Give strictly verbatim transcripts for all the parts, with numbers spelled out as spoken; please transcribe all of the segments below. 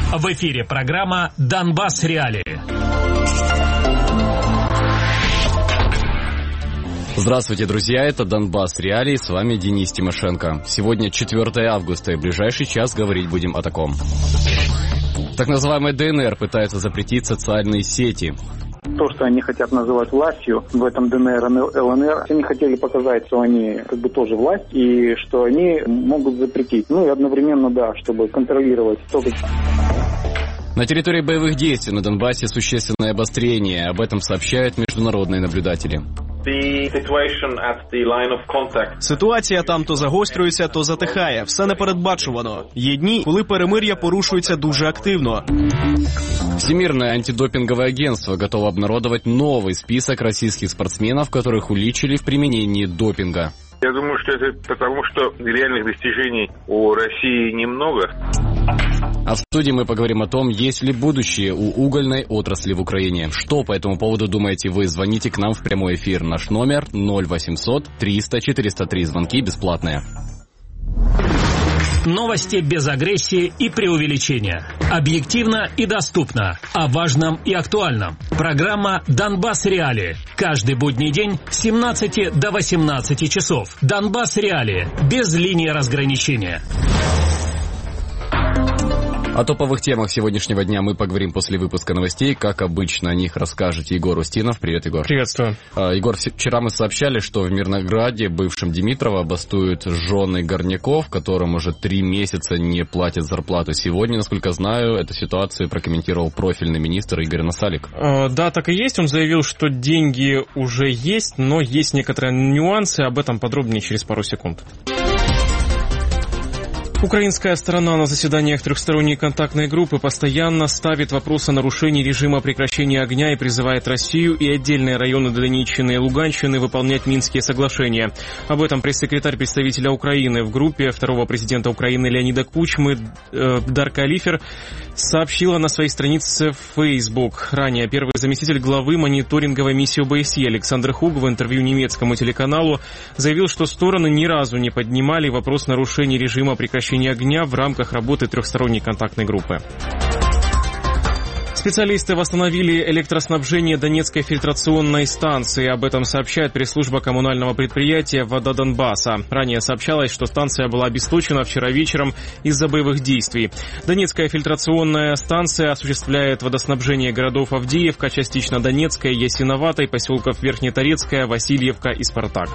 В эфире программа «Донбасс Реалии». Здравствуйте, друзья, это Донбасс Реалии, с вами Денис Тимошенко. Сегодня четвёртое августа, и в ближайший час говорить будем о таком. Так называемый ДНР пытается запретить социальные сети. То, что они хотят называть властью в этом ДНР и ЛНР, они хотели показать, что они как бы тоже власть, и что они могут запретить. Ну и одновременно, да, чтобы контролировать то, как... На территории боевых действий на Донбассе существенное обострение. Об этом сообщают международные наблюдатели. Ситуація там то загострюється, то затихає. Все непередбачувано. Є дні, коли перемир'я порушується дуже активно. Всемирное антидопинговое агентство готово обнародовать новый список российских спортсменов, которых уличили в применении допинга. Я думаю, что это потому, что реальных достижений у России немного. А в студии мы поговорим о том, есть ли будущее у угольной отрасли в Украине. Что по этому поводу думаете вы? Звоните к нам в прямой эфир. Наш номер ноль восемьсот триста четыреста три. Звонки бесплатные. Новости без агрессии и преувеличения. Объективно и доступно. О важном и актуальном. Программа «Донбасс Реалии». Каждый будний день с семнадцати до восемнадцати часов. «Донбасс Реалии». Без линии разграничения. О топовых темах сегодняшнего дня мы поговорим после выпуска новостей. Как обычно, о них расскажет Егор Устинов. Привет, Егор. Приветствую. А, Егор, вчера мы сообщали, что в Мирнограде, бывшем Димитрово, бастуют жены горняков, которым уже три месяца не платят зарплату. Сегодня, насколько знаю, эту ситуацию прокомментировал профильный министр Игорь Насалик. Э, да, так и есть. Он заявил, что деньги уже есть, но есть некоторые нюансы. Об этом подробнее через пару секунд. Украинская сторона на заседаниях трехсторонней контактной группы постоянно ставит вопрос о нарушении режима прекращения огня и призывает Россию и отдельные районы Донеччины и Луганщины выполнять Минские соглашения. Об этом пресс-секретарь представителя Украины в группе второго президента Украины Леонида Кучмы э, Дарка Алифер сообщила на своей странице в Facebook. Ранее первый заместитель главы мониторинговой миссии ОБСЕ Александр Хуг в интервью немецкому телеканалу заявил, что стороны ни разу не поднимали вопрос нарушения режима прекращения огня в рамках работы трехсторонней контактной группы. Специалисты восстановили электроснабжение Донецкой фильтрационной станции. Об этом сообщает пресс-служба коммунального предприятия «Вода Донбасса». Ранее сообщалось, что станция была обесточена вчера вечером из-за боевых действий. Донецкая фильтрационная станция осуществляет водоснабжение городов Авдеевка, частично Донецкая, Ясиноватой, поселков Верхнеторецкая, Васильевка и Спартак.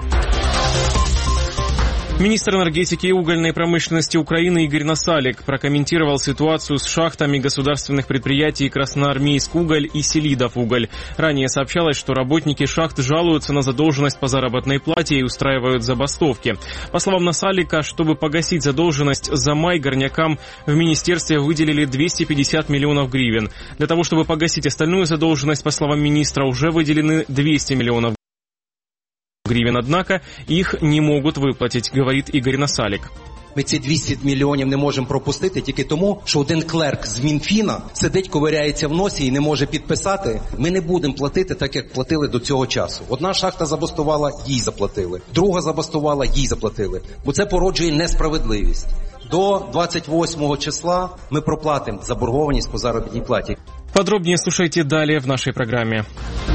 Министр энергетики и угольной промышленности Украины Игорь Насалик прокомментировал ситуацию с шахтами государственных предприятий Красноармейск-Уголь и Селидов-Уголь. Ранее сообщалось, что работники шахт жалуются на задолженность по заработной плате и устраивают забастовки. По словам Насалика, чтобы погасить задолженность за май, горнякам в министерстве выделили двести пятьдесят миллионов гривен. Для того, чтобы погасить остальную задолженность, по словам министра, уже выделены двести миллионов гривен, однако их не могут выплатить, говорит Игорь Насалик. Ми ці двісті мільйонів не можемо пропустити тільки тому, що один клерк з Мінфіна сидить, ковиряється в носі і не може підписати. Ми не будемо платити так, як платили до цього часу. Одна шахта забастувала, їй заплатили. Друга забастувала, їй заплатили. Бо це породжує несправедливість. До двадцять восьмого числа ми проплатимо заборгованість по заробітній платі. Подробнее слушайте далее в нашей программе.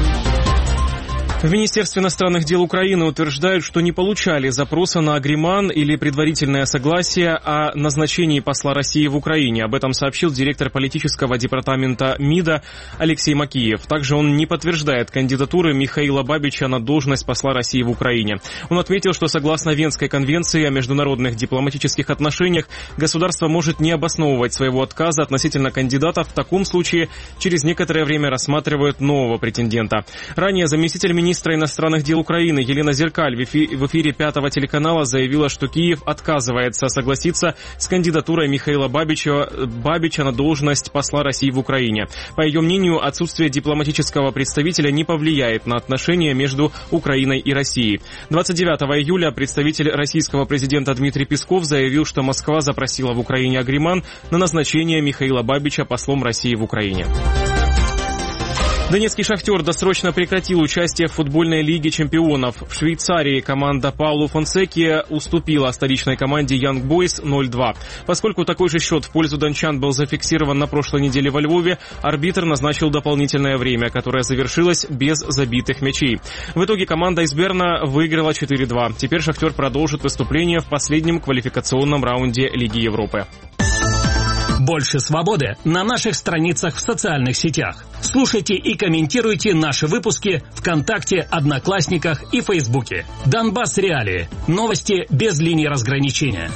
В Министерстве иностранных дел Украины утверждают, что не получали запроса на агриман или предварительное согласие о назначении посла России в Украине. Об этом сообщил директор политического департамента МИДа Алексей Макиев. Также он не подтверждает кандидатуры Михаила Бабича на должность посла России в Украине. Он отметил, что согласно Венской конвенции о международных дипломатических отношениях государство может не обосновывать своего отказа относительно кандидата. В таком случае через некоторое время рассматривают нового претендента. Ранее заместитель министра Министра иностранных дел Украины Елена Зеркаль в эфире пятого телеканала заявила, что Киев отказывается согласиться с кандидатурой Михаила Бабича, Бабича на должность посла России в Украине. По ее мнению, отсутствие дипломатического представителя не повлияет на отношения между Украиной и Россией. двадцать девятого июля представитель российского президента Дмитрий Песков заявил, что Москва запросила в Украине агриман на назначение Михаила Бабича послом России в Украине. Донецкий «Шахтер» досрочно прекратил участие в футбольной лиге чемпионов. В Швейцарии команда Паулу Фонсеки уступила столичной команде Young Boys ноль-два. Поскольку такой же счет в пользу дончан был зафиксирован на прошлой неделе во Львове, арбитр назначил дополнительное время, которое завершилось без забитых мячей. В итоге команда из Берна выиграла четыре-два. Теперь «Шахтер» продолжит выступление в последнем квалификационном раунде Лиги Европы. Больше свободы на наших страницах в социальных сетях. Слушайте и комментируйте наши выпуски ВКонтакте, Одноклассниках и Фейсбуке. Донбасс Реалии. Новости без линии разграничения.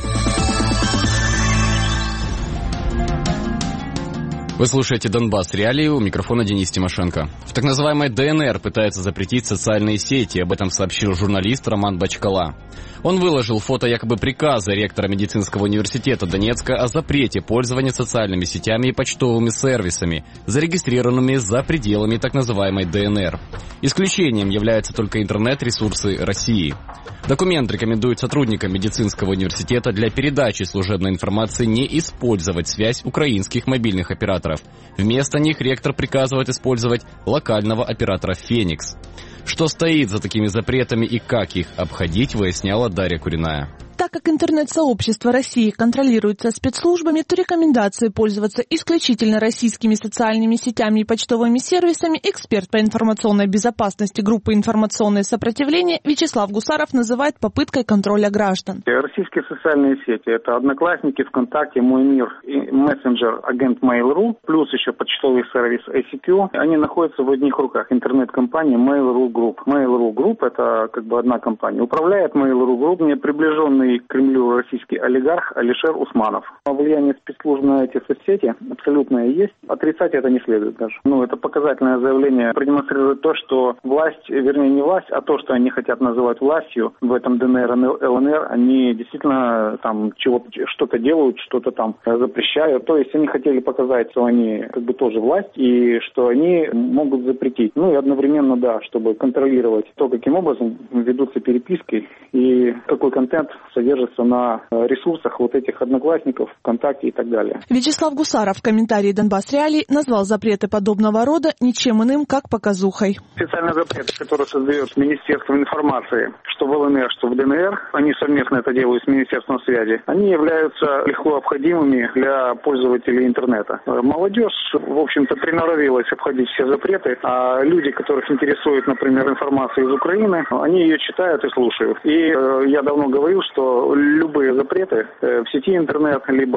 Вы слушаете «Донбасс Реалии», у микрофона Денис Тимошенко. В так называемой ДНР пытаются запретить социальные сети, об этом сообщил журналист Роман Бачкала. Он выложил фото якобы приказа ректора медицинского университета Донецка о запрете пользования социальными сетями и почтовыми сервисами, зарегистрированными за пределами так называемой ДНР. Исключением являются только интернет-ресурсы России. Документ рекомендует сотрудникам медицинского университета для передачи служебной информации не использовать связь украинских мобильных операторов. Вместо них ректор приказывает использовать локального оператора «Феникс». Что стоит за такими запретами и как их обходить, выясняла Дарья Куриная. Так как интернет-сообщество России контролируется спецслужбами, то рекомендации пользоваться исключительно российскими социальными сетями и почтовыми сервисами эксперт по информационной безопасности группы «Информационное сопротивление» Вячеслав Гусаров называет попыткой контроля граждан. Российские социальные сети – это Одноклассники, ВКонтакте, Мой мир, и мессенджер агент Mail.ru, плюс еще почтовый сервис эй си кью. Они находятся в одних руках интернет-компании Mail.ru Group. Mail.ru Group – это как бы одна компания. Управляет Mail.ru Group не приближенный к Кремлю российский олигарх Алишер Усманов. Влияние спецслужб на эти соцсети абсолютное есть. Отрицать это не следует даже. Ну, это показательное заявление продемонстрирует то, что власть, вернее не власть, а то, что они хотят называть властью в этом ДНР и ЛНР, они действительно там чего-то, что-то делают, что-то там запрещают. То есть они хотели показать, что они как бы тоже власть и что они могут запретить. Ну и одновременно, да, чтобы контролировать то, каким образом ведутся переписки и какой контент содержится на ресурсах вот этих Одноклассников, ВКонтакте и так далее. Вячеслав Гусаров в комментарии «Донбасс Реалий» назвал запреты подобного рода ничем иным, как показухой. Специальный запрет, который создает Министерство информации, что в ЛНР, что в ДНР, они совместно это делают с Министерством связи, они являются легко обходимыми для пользователей интернета. Молодежь, в общем-то, приноровилась обходить все запреты, а люди, которых интересует, например, информация из Украины, они ее читают и слушают. И э, я давно говорил, что любые запреты в сети интернет, либо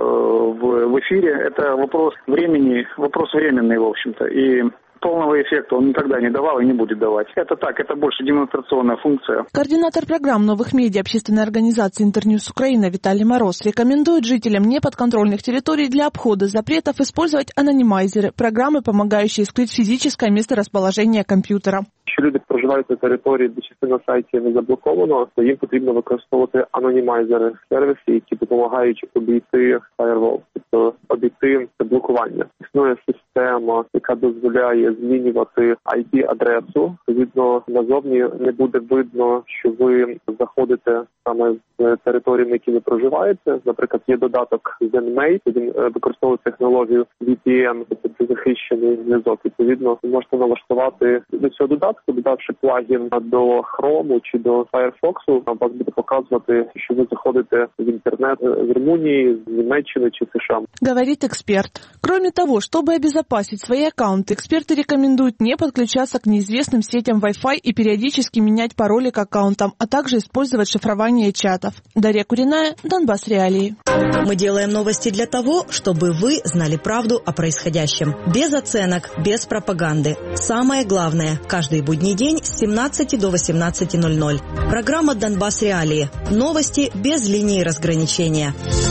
в, в эфире, это вопрос времени, вопрос временный, в общем-то. И полного эффекта он никогда не давал и не будет давать. Это так, это больше демонстрационная функция. Координатор программ новых медиа общественной организации «Интерньюз Украина» Виталий Мороз рекомендует жителям неподконтрольных территорий для обхода запретов использовать анонимайзеры, программы, помогающие скрыть физическое месторасположение комп'ютера. Якщо люди проживають на території, де частина сайтів не заблоковано, то їм потрібно використовувати анонімайзери, сервіси, які допомагають обійти firewall, тобто обійти блокування. Існує система, яка дозволяє змінювати ай пі-адресу. Відповідно, назовні не буде видно, що ви заходите саме з території, на якій ви проживаєте. Наприклад, є додаток ZenMate, він використовує технологію ві пі ен, тобто захищений зв'язок. Відповідно, ви можете налаштувати до цього додатку, додавши плагін до Chrome чи до Firefox, вас буде показувати, що ви заходите в интернет в Румынии, в Німеччине чи США. Говорит эксперт. Кроме того, чтобы обезопасить свои аккаунты, эксперты рекомендуют не подключаться к неизвестным сетям Wi-Fi и периодически менять пароли к аккаунтам, а также использовать шифрование чатов. Дарья Куриная, Донбасс Реалии. Мы делаем новости для того, чтобы вы знали правду о происходящем. Без оценок, без пропаганды. Самое главное, каждый будний день с семнадцати до восемнадцати ноль-ноль. Программа «Донбасс Реалии». Новости без линии разграничения.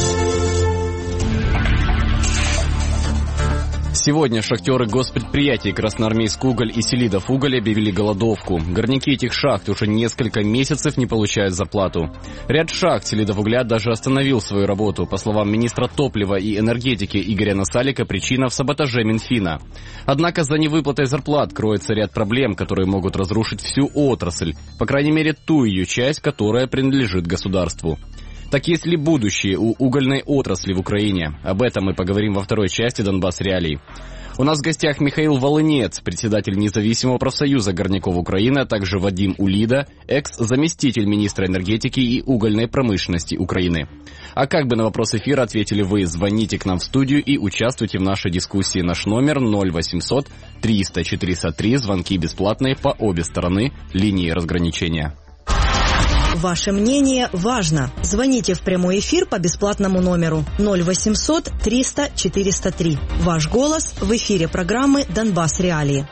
Сегодня шахтеры госпредприятий «Красноармейск уголь» и «Селидов уголь» объявили голодовку. Горняки этих шахт уже несколько месяцев не получают зарплату. Ряд шахт «Селидов угля» даже остановил свою работу. По словам министра топлива и энергетики Игоря Насалика, причина в саботаже Минфина. Однако за невыплатой зарплат кроется ряд проблем, которые могут разрушить всю отрасль, по крайней мере ту ее часть, которая принадлежит государству. Так есть ли будущее у угольной отрасли в Украине? Об этом мы поговорим во второй части «Донбасс Реалий». У нас в гостях Михаил Волынец, председатель независимого профсоюза горняков Украины, а также Вадим Улида, экс-заместитель министра энергетики и угольной промышленности Украины. А как бы на вопрос эфира ответили вы? Звоните к нам в студию и участвуйте в нашей дискуссии. Наш номер ноль восемьсот триста четыреста три, звонки бесплатные по обе стороны линии разграничения. Ваше мнение важно. Звоните в прямой эфир по бесплатному номеру ноль восемьсот триста четыреста три. Ваш голос в эфире программы «Донбасс Реалии».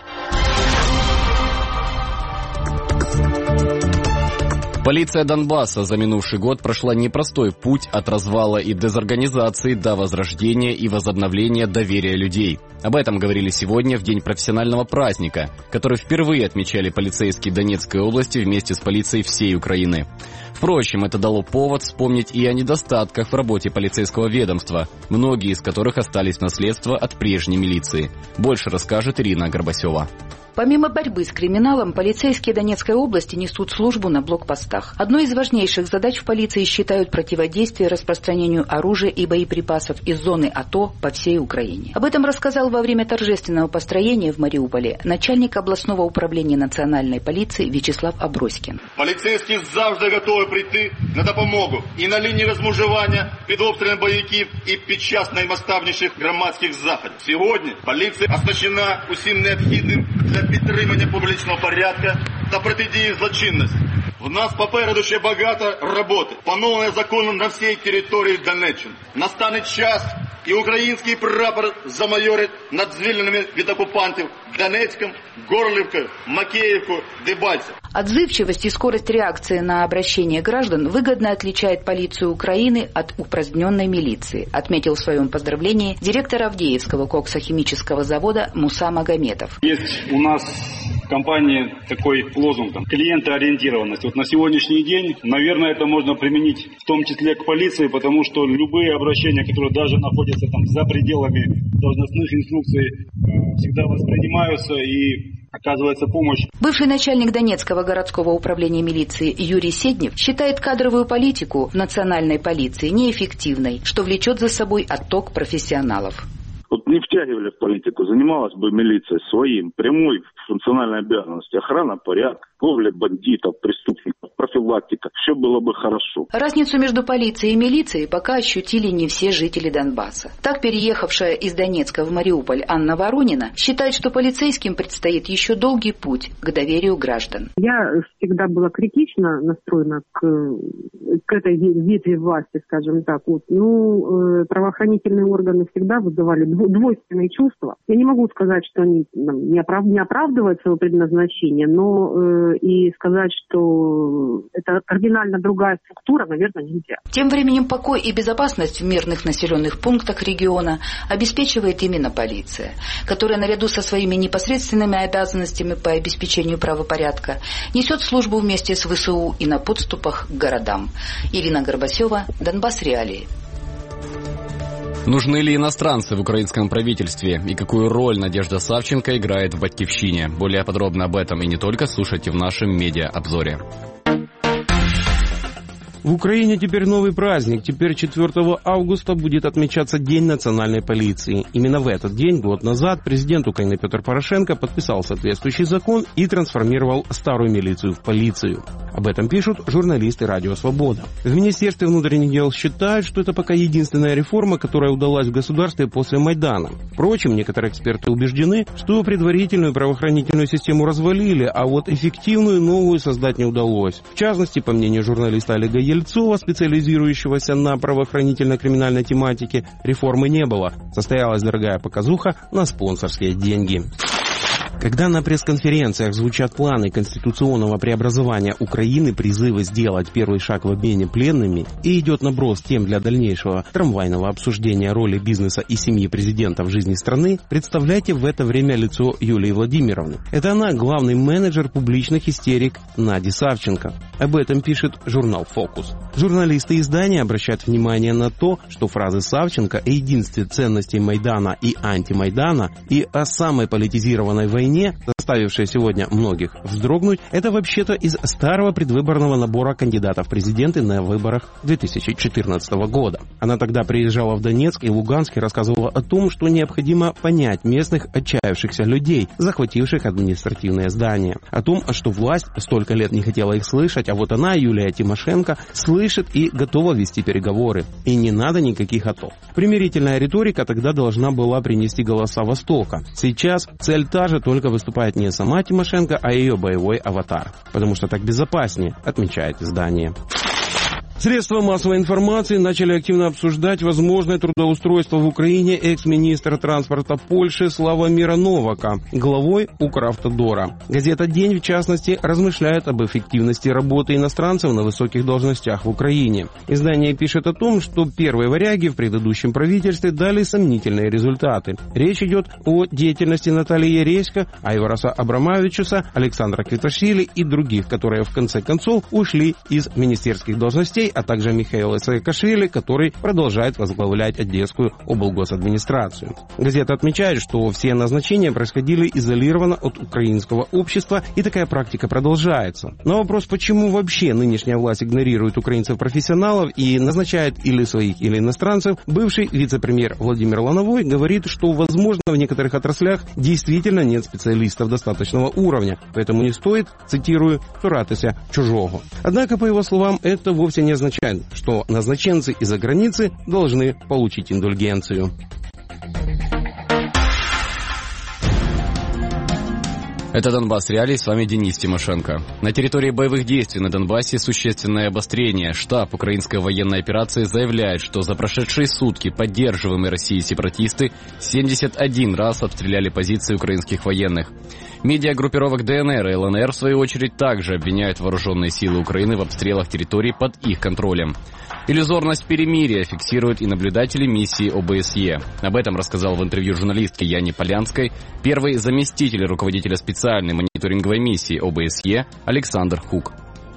Полиция Донбасса за минувший год прошла непростой путь от развала и дезорганизации до возрождения и возобновления доверия людей. Об этом говорили сегодня в день профессионального праздника, который впервые отмечали полицейские Донецкой области вместе с полицией всей Украины. Впрочем, это дало повод вспомнить и о недостатках в работе полицейского ведомства, многие из которых остались в наследство от прежней милиции. Больше расскажет Ирина Горбасева. Помимо борьбы с криминалом, полицейские Донецкой области несут службу на блокпостах. Одной из важнейших задач в полиции считают противодействие распространению оружия и боеприпасов из зоны АТО по всей Украине. Об этом рассказал во время торжественного построения в Мариуполе начальник областного управления национальной полиции Вячеслав Аброськин. Поліцейські завжди готові прийти на допомогу і на лінії розмежування під обстрілом бойовиків і під час наймасштабніших громадських заходів. Сьогодні поліція оснащена усім необхідним для підтримання публічного порядку та протидії злочинності. В нас попереду ще багато роботи, поновлення закону на всій території Донеччини. Настане час, і український прапор замайорить над звільненими від окупантів Донецьком, Горлівкою, Макеївкою, Дебальцевым. Отзывчивость и скорость реакции на обращение граждан выгодно отличает полицию Украины от упраздненной милиции, отметил в своем поздравлении директор Авдеевского коксохимического завода Муса Магометов. Есть у нас в компании такой лозунг, там, клиентоориентированность. Вот на сегодняшний день, наверное, это можно применить в том числе к полиции, потому что любые обращения, которые даже находятся там за пределами должностных инструкций, всегда воспринимаются и оказывается помощь. Бывший начальник Донецкого городского управления милиции Юрий Седнев считает кадровую политику в национальной полиции неэффективной, что влечет за собой отток профессионалов. Вот не втягивали в политику, занималась бы милиция своим, прямой функциональной обязанностью, охрана порядка, ловля бандитов, преступников, профилактика, все было бы хорошо. Разницу между полицией и милицией пока ощутили не все жители Донбасса. Так, переехавшая из Донецка в Мариуполь Анна Воронина считает, что полицейским предстоит еще долгий путь к доверию граждан. Я всегда была критично настроена к, к этой ветви власти, скажем так. Вот. Ну, правоохранительные органы всегда вызывали двойственные чувства. Я не могу сказать, что они не, оправ... не оправдывают свое предназначение, но э, и сказать, что это кардинально другая структура, наверное, нельзя. Тем временем покой и безопасность в мирных населенных пунктах региона обеспечивает именно полиция, которая наряду со своими непосредственными обязанностями по обеспечению правопорядка несет службу вместе с ВСУ и на подступах к городам. Ирина Горбасева, Донбасс Реалии. Нужны ли иностранцы в украинском правительстве и какую роль Надежда Савченко играет в «Батькивщине»? Более подробно об этом и не только слушайте в нашем медиа-обзоре. В Украине теперь новый праздник. Теперь четвёртого августа будет отмечаться День национальной полиции. Именно в этот день, год назад, президент Украины Петр Порошенко подписал соответствующий закон и трансформировал старую милицию в полицию. Об этом пишут журналисты «Радио Свобода». В Министерстве внутренних дел считают, что это пока единственная реформа, которая удалась в государстве после Майдана. Впрочем, некоторые эксперты убеждены, что предварительную правоохранительную систему развалили, а вот эффективную новую создать не удалось. В частности, по мнению журналиста Олега Ельцова, специализирующегося на правоохранительно-криминальной тематике, реформы не было. Состоялась дорогая показуха на спонсорские деньги. Когда на пресс-конференциях звучат планы конституционного преобразования Украины, призывы сделать первый шаг в обмене пленными и идет наброс тем для дальнейшего трамвайного обсуждения роли бизнеса и семьи президента в жизни страны, представляйте в это время лицо Юлии Владимировны. Это она главный менеджер публичных истерик Нади Савченко. Об этом пишет журнал «Фокус». Журналисты издания обращают внимание на то, что фразы Савченко о единстве ценностей Майдана и антимайдана и о самой политизированной войне войне, заставившая сегодня многих вздрогнуть, это вообще-то из старого предвыборного набора кандидатов в президенты на выборах две тысячи четырнадцатого года. Она тогда приезжала в Донецк и Луганск и рассказывала о том, что необходимо понять местных отчаявшихся людей, захвативших административные здания. О том, что власть столько лет не хотела их слышать, а вот она, Юлия Тимошенко, слышит и готова вести переговоры. И не надо никаких АТО. Примирительная риторика тогда должна была принести голоса Востока. Сейчас цель та же, только выступает не сама Тимошенко, а ее боевой аватар. Потому что так безопаснее, отмечает издание. Средства массовой информации начали активно обсуждать возможное трудоустройство в Украине экс-министра транспорта Польши Славомира Новака главой Укравтодора. Газета «День», в частности, размышляет об эффективности работы иностранцев на высоких должностях в Украине. Издание пишет о том, что первые варяги в предыдущем правительстве дали сомнительные результаты. Речь идет о деятельности Натальи Яресько, Айвараса Абрамавичуса, Александра Квиташвили и других, которые в конце концов ушли из министерских должностей, а также Михаила Саакашвили, который продолжает возглавлять Одесскую облгосадминистрацию. Газета отмечает, что все назначения происходили изолированно от украинского общества, и такая практика продолжается. На вопрос, почему вообще нынешняя власть игнорирует украинцев-профессионалов и назначает или своих, или иностранцев, бывший вице-премьер Владимир Лановой говорит, что, возможно, в некоторых отраслях действительно нет специалистов достаточного уровня, поэтому не стоит, цитирую, «цуратися чужого». Однако, по его словам, это вовсе не означает, что назначенцы из-за границы должны получить индульгенцию. Это Донбасс Реалии, с вами Денис Тимошенко. На территории боевых действий на Донбассе существенное обострение. Штаб украинской военной операции заявляет, что за прошедшие сутки поддерживаемые Россией сепаратисты семьдесят один раз обстреляли позиции украинских военных. Медиагруппировок ДНР и ЛНР, в свою очередь, также обвиняют вооруженные силы Украины в обстрелах территорий под их контролем. Иллюзорность перемирия фиксируют и наблюдатели миссии ОБСЕ. Об этом рассказал в интервью журналистке Яне Полянской первый заместитель руководителя специальной мониторинговой миссии ОБСЕ Александр Хук.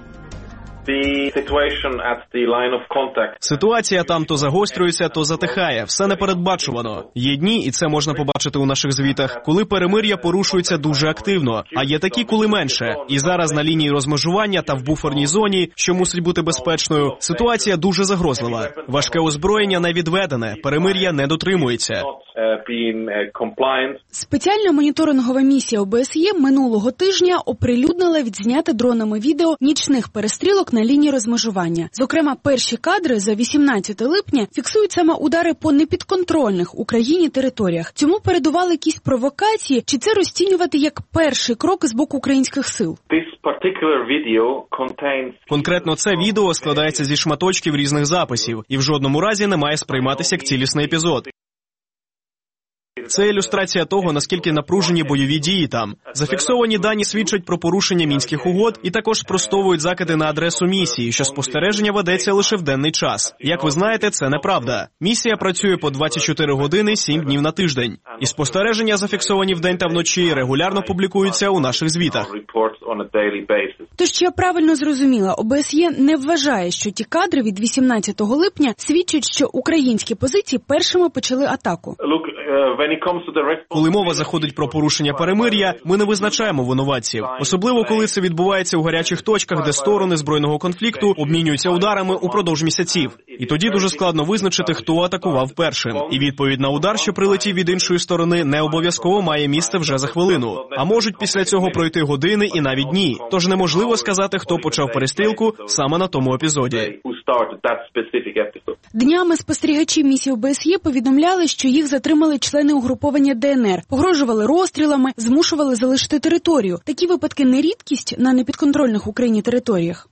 Ситуація там то загострюється, то затихає. Все непередбачувано. Є дні, і це можна побачити у наших звітах, коли перемир'я порушується дуже активно, а є такі, коли менше. І зараз на лінії розмежування та в буферній зоні, що мусить бути безпечною, ситуація дуже загрозлива. Важке озброєння не відведене, перемир'я не дотримується. Спеціальна моніторингова місія ОБСЄ минулого тижня оприлюднила відзняте дронами відео нічних перестрілок на лінії розмежування. Зокрема, перші кадри за вісімнадцяте липня фіксують саме удари по непідконтрольних Україні територіях. Цьому передували якісь провокації, чи це розцінювати як перший крок з боку українських сил? Конкретно це відео складається зі шматочків різних записів і в жодному разі не має сприйматися як цілісний епізод. Це ілюстрація того, наскільки напружені бойові дії там. Зафіксовані дані свідчать про порушення мінських угод і також спростовують закиди на адресу місії, що спостереження ведеться лише в денний час. Як ви знаєте, це неправда. Місія працює по двадцять чотири години, сім днів на тиждень. І спостереження, зафіксовані вдень та вночі, регулярно публікуються у наших звітах. Тож, чи я правильно зрозуміла, ОБСЄ не вважає, що ті кадри від вісімнадцятого липня свідчать, що українські позиції першими почали атаку? Коли мова заходить про порушення перемир'я, ми не визначаємо винуватців. Особливо, коли це відбувається у гарячих точках, де сторони збройного конфлікту обмінюються ударами упродовж місяців. І тоді дуже складно визначити, хто атакував першим. І відповідь на удар, що прилетів від іншої сторони, не обов'язково має місце вже за хвилину. А можуть після цього пройти години і навіть дні. Тож неможливо сказати, хто почав перестрілку саме на тому епізоді. Днями спостерігачі місії ОБСЄ повідомляли, що їх затримали члени угруповання ДНР, погрожували розстрілами, змушували залишити територію. Такі випадки не рідкість на непідконтрольних Україні територіях.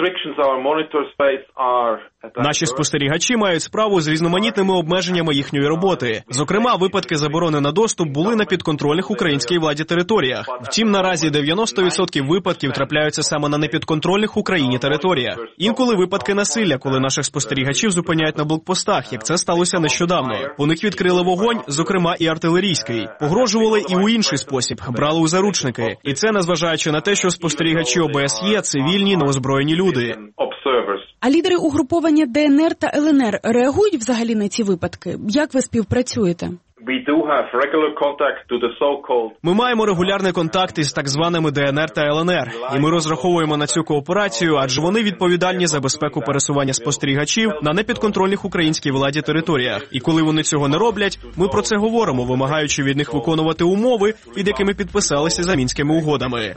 Наші спостерігачі мають справу з різноманітними обмеженнями їхньої роботи. Зокрема, випадки заборони на доступ були на підконтрольних українській владі територіях. Втім, наразі дев'яносто відсотків випадків трапляються саме на непідконтрольних Україні територіях. Інколи випадки насилля, коли наших спостерігачів зупиняють на блокпостах, як це сталося нещодавно. У них відкрили вогонь, зокрема і артилерійський. Погрожували і у інший спосіб, брали у заручники. І це незважаючи на те, що спостерігачі ОБСЄ – цивільні, неозброєні люди. А лідери угруповання ДНР та ЛНР реагують взагалі на ці випадки? Як ви співпрацюєте? Ми маємо регулярний контакт із так званими Де Ен Ер та Ел Ен Ер, і ми розраховуємо на цю кооперацію, адже вони відповідальні за безпеку пересування спостерігачів на непідконтрольних українській владі територіях. І коли вони цього не роблять, ми про це говоримо, вимагаючи від них виконувати умови, під якими підписалися за Мінськими угодами.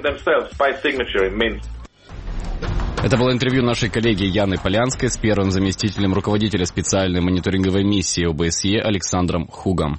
Это было интервью нашей коллеги Яны Полянской с первым заместителем руководителя специальной мониторинговой миссии О Бэ Эс Е Александром Хугом.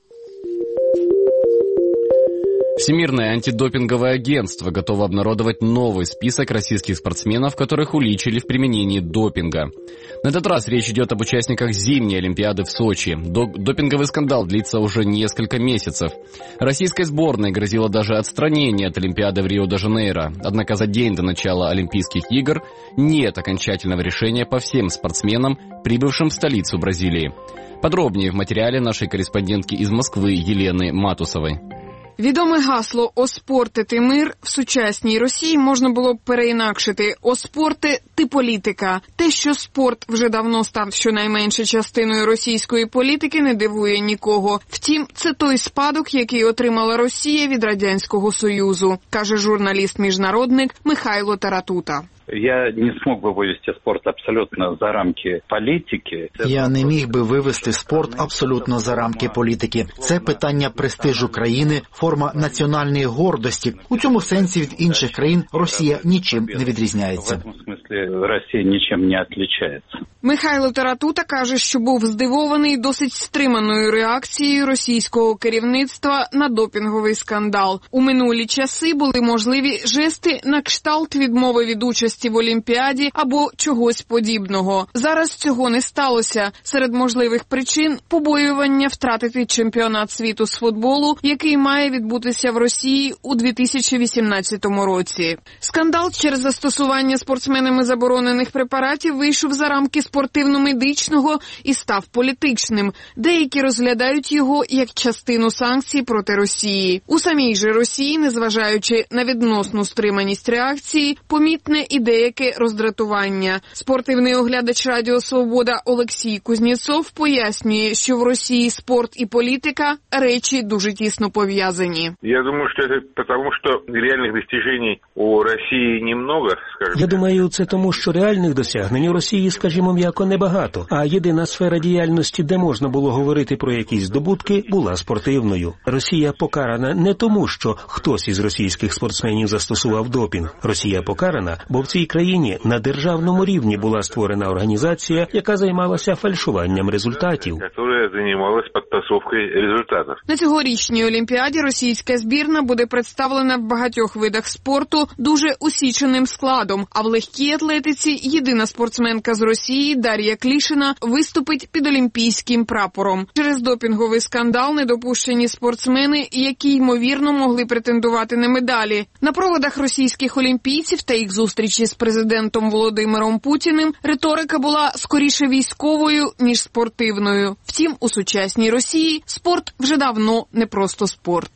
Всемирное антидопинговое агентство готово обнародовать новый список российских спортсменов, которых уличили в применении допинга. На этот раз речь идет об участниках зимней Олимпиады в Сочи. Допинговый скандал длится уже несколько месяцев. Российской сборной грозило даже отстранение от Олимпиады в Рио-де-Жанейро. Однако за день до начала Олимпийских игр нет окончательного решения по всем спортсменам, прибывшим в столицу Бразилии. Подробнее в материале нашей корреспондентки из Москвы Елены Матусовой. Відоме гасло «О спорте, ти мир» в сучасній Росії можна було б переінакшити «О спорте, ти політика». Те, що спорт вже давно став щонайменше частиною російської політики, не дивує нікого. Втім, це той спадок, який отримала Росія від Радянського Союзу, каже журналіст-міжнародник Михайло Таратута. Я не смог би вивести спорт абсолютно за рамки політики. Я не міг би вивести спорт абсолютно за рамки політики. Це питання престижу країни, форма національної гордості. У цьому сенсі від інших країн Росія нічим не відрізняється. В цьому смислі Росія нічим не відрізняється. Михайло Таратута каже, що був здивований досить стриманою реакцією російського керівництва на допінговий скандал. У минулі часи були можливі жести на кшталт відмови від участі в Олімпіаді або чогось подібного. Зараз цього не сталося. Серед можливих причин – побоювання втратити чемпіонат світу з футболу, який має відбутися в Росії у дві тисячі вісімнадцятому році. Скандал через застосування спортсменами заборонених препаратів вийшов за рамки спортивно-медичного і став політичним. Деякі розглядають його як частину санкцій проти Росії. У самій же Росії, незважаючи на відносну стриманість реакції, помітне і деяке роздратування. Спортивний оглядач Радіо Свобода Олексій Кузнєцов пояснює, що в Росії спорт і політика – речі дуже тісно пов'язані. Я думаю, що це тому, що реальних досягнень у Росії немного, скажімо. Я думаю, це тому, що реальних досягнень у Росії, скажімо м'яко, небагато. А єдина сфера діяльності, де можна було говорити про якісь здобутки, була спортивною. Росія покарана не тому, що хтось із російських спортсменів застосував допінг. Росія покарана, бо в цій країні на державному рівні була створена організація, яка займалася фальшуванням результатів. Яка займалася підтасовкою результатів. На цьогорічній Олімпіаді російська збірна буде представлена в багатьох видах спорту дуже усіченим складом, а в легкій атлетиці єдина спортсменка з Росії Дар'я Клішина виступить під олімпійським прапором. Через допінговий скандал недопущені спортсмени, які, ймовірно, могли претендувати на медалі. На проводах російських олімпійців та їх зустрічі з президентом Володимиром Путіним риторика була скоріше військовою, ніж спортивною. Втім, у сучасній Росії спорт вже давно не просто спорт.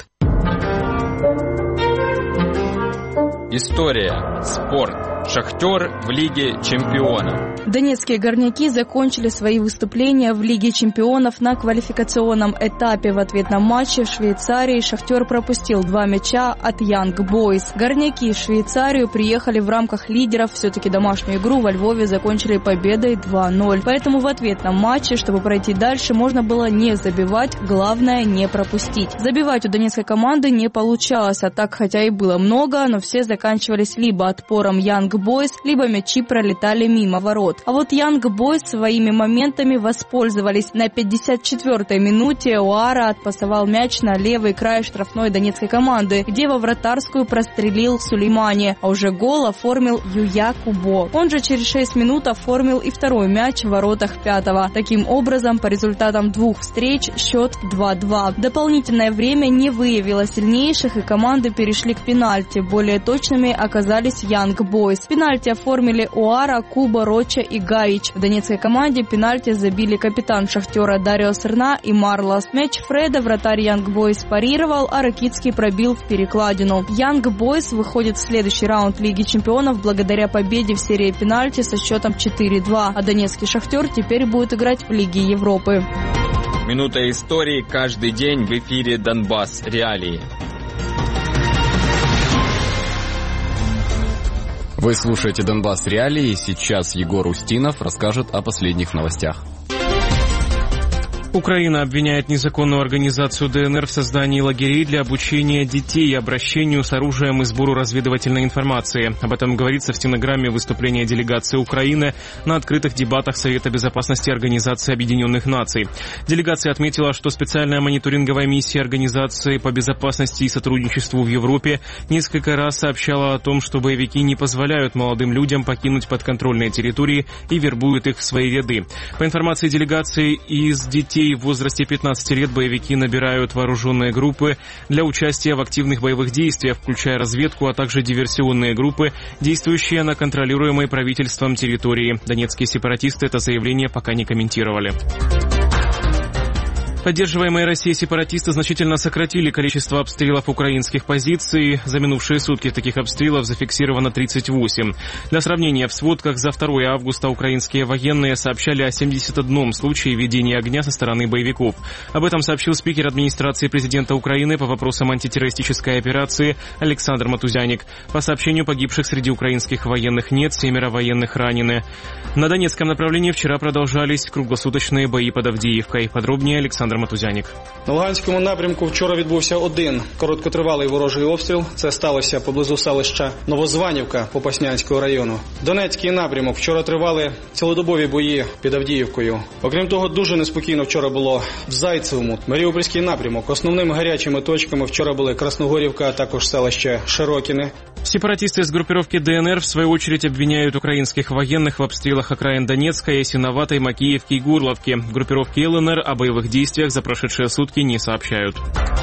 История. Спорт. «Шахтер» в Лиге чемпионов. Донецкие горняки закончили свои выступления в Лиге чемпионов на квалификационном этапе. В ответном матче в Швейцарии «Шахтер» пропустил два мяча от Young Boys. Горняки в Швейцарию приехали в рамках лидеров. Все-таки домашнюю игру во Львове закончили победой два ноль. Поэтому в ответном матче, чтобы пройти дальше, можно было не забивать, главное не пропустить. Забивать у донецкой команды не получалось. Атак хотя и было много, но все заканчивались либо отпором Young Boys, либо мячи пролетали мимо ворот. А вот Young Boys своими моментами воспользовались. На пятьдесят четвёртой минуте Оара отпасовал мяч на левый край штрафной донецкой команды, где во вратарскую прострелил Сулеймани, а уже гол оформил Юя Кубо. Он же через шесть минут оформил и второй мяч в воротах пятого. Таким образом, по результатам двух встреч счет два-два. Дополнительное время не выявило сильнейших, и команды перешли к пенальти. Более точными оказались Young Boys. Пенальти оформили Оара, Куба, Роча и Гаич. В донецкой команде пенальти забили капитан «Шахтера» Дарио Сырна и Марлос. Мяч Фреда вратарь Young Boys парировал, а Ракитский пробил в перекладину. Young Boys выходит в следующий раунд Лиги чемпионов благодаря победе в серии пенальти со счетом четыре-два, а донецкий «Шахтер» теперь будет играть в Лиге Европы. Минута истории каждый день в эфире «Донбасс. Реалии». Вы слушаете «Донбасс. Реалии». Сейчас Егор Устинов расскажет о последних новостях. Украина обвиняет незаконную организацию ДНР в создании лагерей для обучения детей и обращению с оружием и сбору разведывательной информации. Об этом говорится в стенограмме выступления делегации Украины на открытых дебатах Совета безопасности Организации Объединенных Наций. Делегация отметила, что специальная мониторинговая миссия Организации по безопасности и сотрудничеству в Европе несколько раз сообщала о том, что боевики не позволяют молодым людям покинуть подконтрольные территории и вербуют их в свои ряды. По информации делегации, из детей в возрасте пятнадцати лет боевики набирают вооруженные группы для участия в активных боевых действиях, включая разведку, а также диверсионные группы, действующие на контролируемой правительством территории. Донецкие сепаратисты это заявление пока не комментировали. Поддерживаемые Россией сепаратисты значительно сократили количество обстрелов украинских позиций. За минувшие сутки таких обстрелов зафиксировано тридцать восемь. Для сравнения, в сводках за второе августа украинские военные сообщали о семидесяти одном случае ведения огня со стороны боевиков. Об этом сообщил спикер администрации президента Украины по вопросам антитеррористической операции Александр Матузяник. По сообщению погибших среди украинских военных нет, семеро военных ранены. На Донецком направлении вчера продолжались круглосуточные бои под Авдіївкою. Подробнее Александр Матузяник. На Луганському напрямку вчора відбувся один короткотривалий ворожий обстріл. Це сталося поблизу селища Новозванівка Попаснянського району. Донецький напрямок. Вчора тривали цілодобові бої під Авдіївкою. Окрім того, дуже неспокійно вчора було в Зайцевому. Маріупольський напрямок. Основними гарячими точками вчора були Красногорівка, а також селище Широкине. Сепаратисты из группировки ДНР в свою очередь обвиняют украинских военных в обстрелах окраин Донецка, Ясиноватой, Макеевки и Горловки. Группировки ЛНР о боевых действиях за прошедшие сутки не сообщают.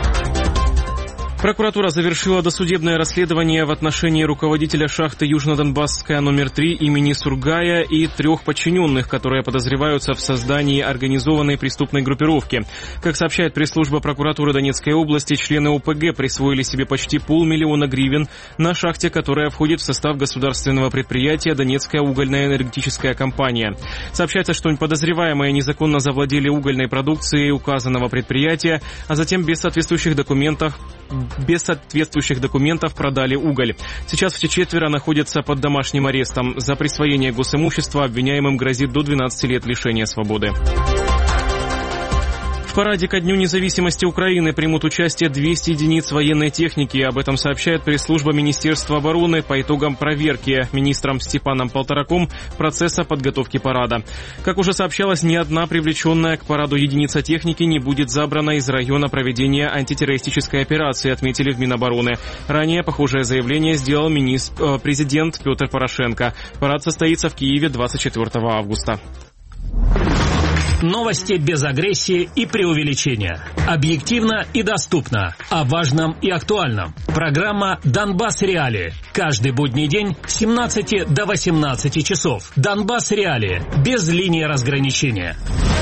Прокуратура завершила досудебное расследование в отношении руководителя шахты Южно-Донбасская номер три имени Сургая и трех подчиненных, которые подозреваются в создании организованной преступной группировки. Как сообщает пресс-служба прокуратуры Донецкой области, члены ОПГ присвоили себе почти полмиллиона гривен на шахте, которая входит в состав государственного предприятия «Донецкая угольная энергетическая компания». Сообщается, что подозреваемые незаконно завладели угольной продукцией указанного предприятия, а затем без соответствующих документов без соответствующих документов продали уголь. Сейчас все четверо находятся под домашним арестом. За присвоение госимущества обвиняемым грозит до двенадцати лет лишения свободы. В параде ко Дню независимости Украины примут участие двести единиц военной техники. Об этом сообщает пресс-служба Министерства обороны по итогам проверки министром Степаном Полтораком процесса подготовки парада. Как уже сообщалось, ни одна привлеченная к параду единица техники не будет забрана из района проведения антитеррористической операции, отметили в Минобороны. Ранее похожее заявление сделал министр, президент Петр Порошенко. Парад состоится в Киеве двадцать четвёртого августа. Новости без агрессии и преувеличения. Объективно и доступно. О важном и актуальном. Программа «Донбасс. Реалии». Каждый будний день с семнадцати до восемнадцати часов. «Донбасс. Реалии». Без линии разграничения.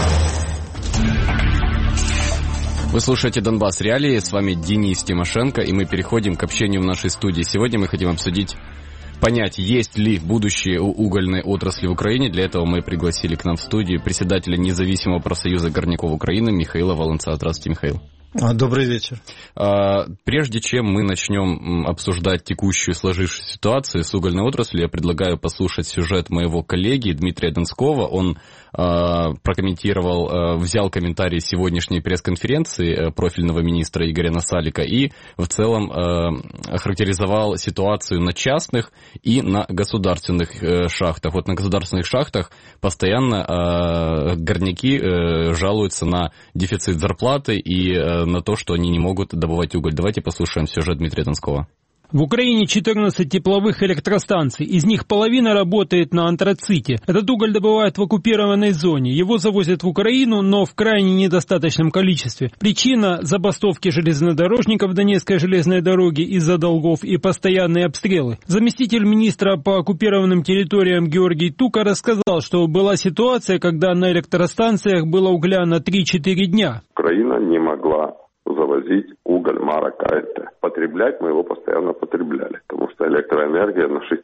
Вы слушаете «Донбасс. Реалии». С вами Денис Тимошенко, и мы переходим к общению в нашей студии. Сегодня мы хотим обсудить, понять, есть ли будущее у угольной отрасли в Украине. Для этого мы пригласили к нам в студию председателя независимого профсоюза горняков Украины Михаила Волынца. Здравствуйте, Михаил. Добрый вечер. Прежде чем мы начнем обсуждать текущую сложившуюся ситуацию с угольной отраслью, я предлагаю послушать сюжет моего коллеги Дмитрия Донского. Он прокомментировал, взял комментарии сегодняшней пресс-конференции профильного министра Игоря Насалика и в целом охарактеризовал ситуацию на частных и на государственных шахтах. Вот на государственных шахтах постоянно горняки жалуются на дефицит зарплаты и на то, что они не могут добывать уголь. Давайте послушаем сюжет Дмитрия Донского. В Украине четырнадцать тепловых электростанций, из них половина работает на антраците. Этот уголь добывают в оккупированной зоне. Его завозят в Украину, но в крайне недостаточном количестве. Причина – забастовки железнодорожников Донецкой железной дороги из-за долгов и постоянные обстрелы. Заместитель министра по оккупированным территориям Георгий Тука рассказал, что была ситуация, когда на электростанциях было угля на три-четыре дня. Украина не могла завозить уголь марок АЭТ. Потреблять мы его постоянно потребляли, потому что электроэнергия на шести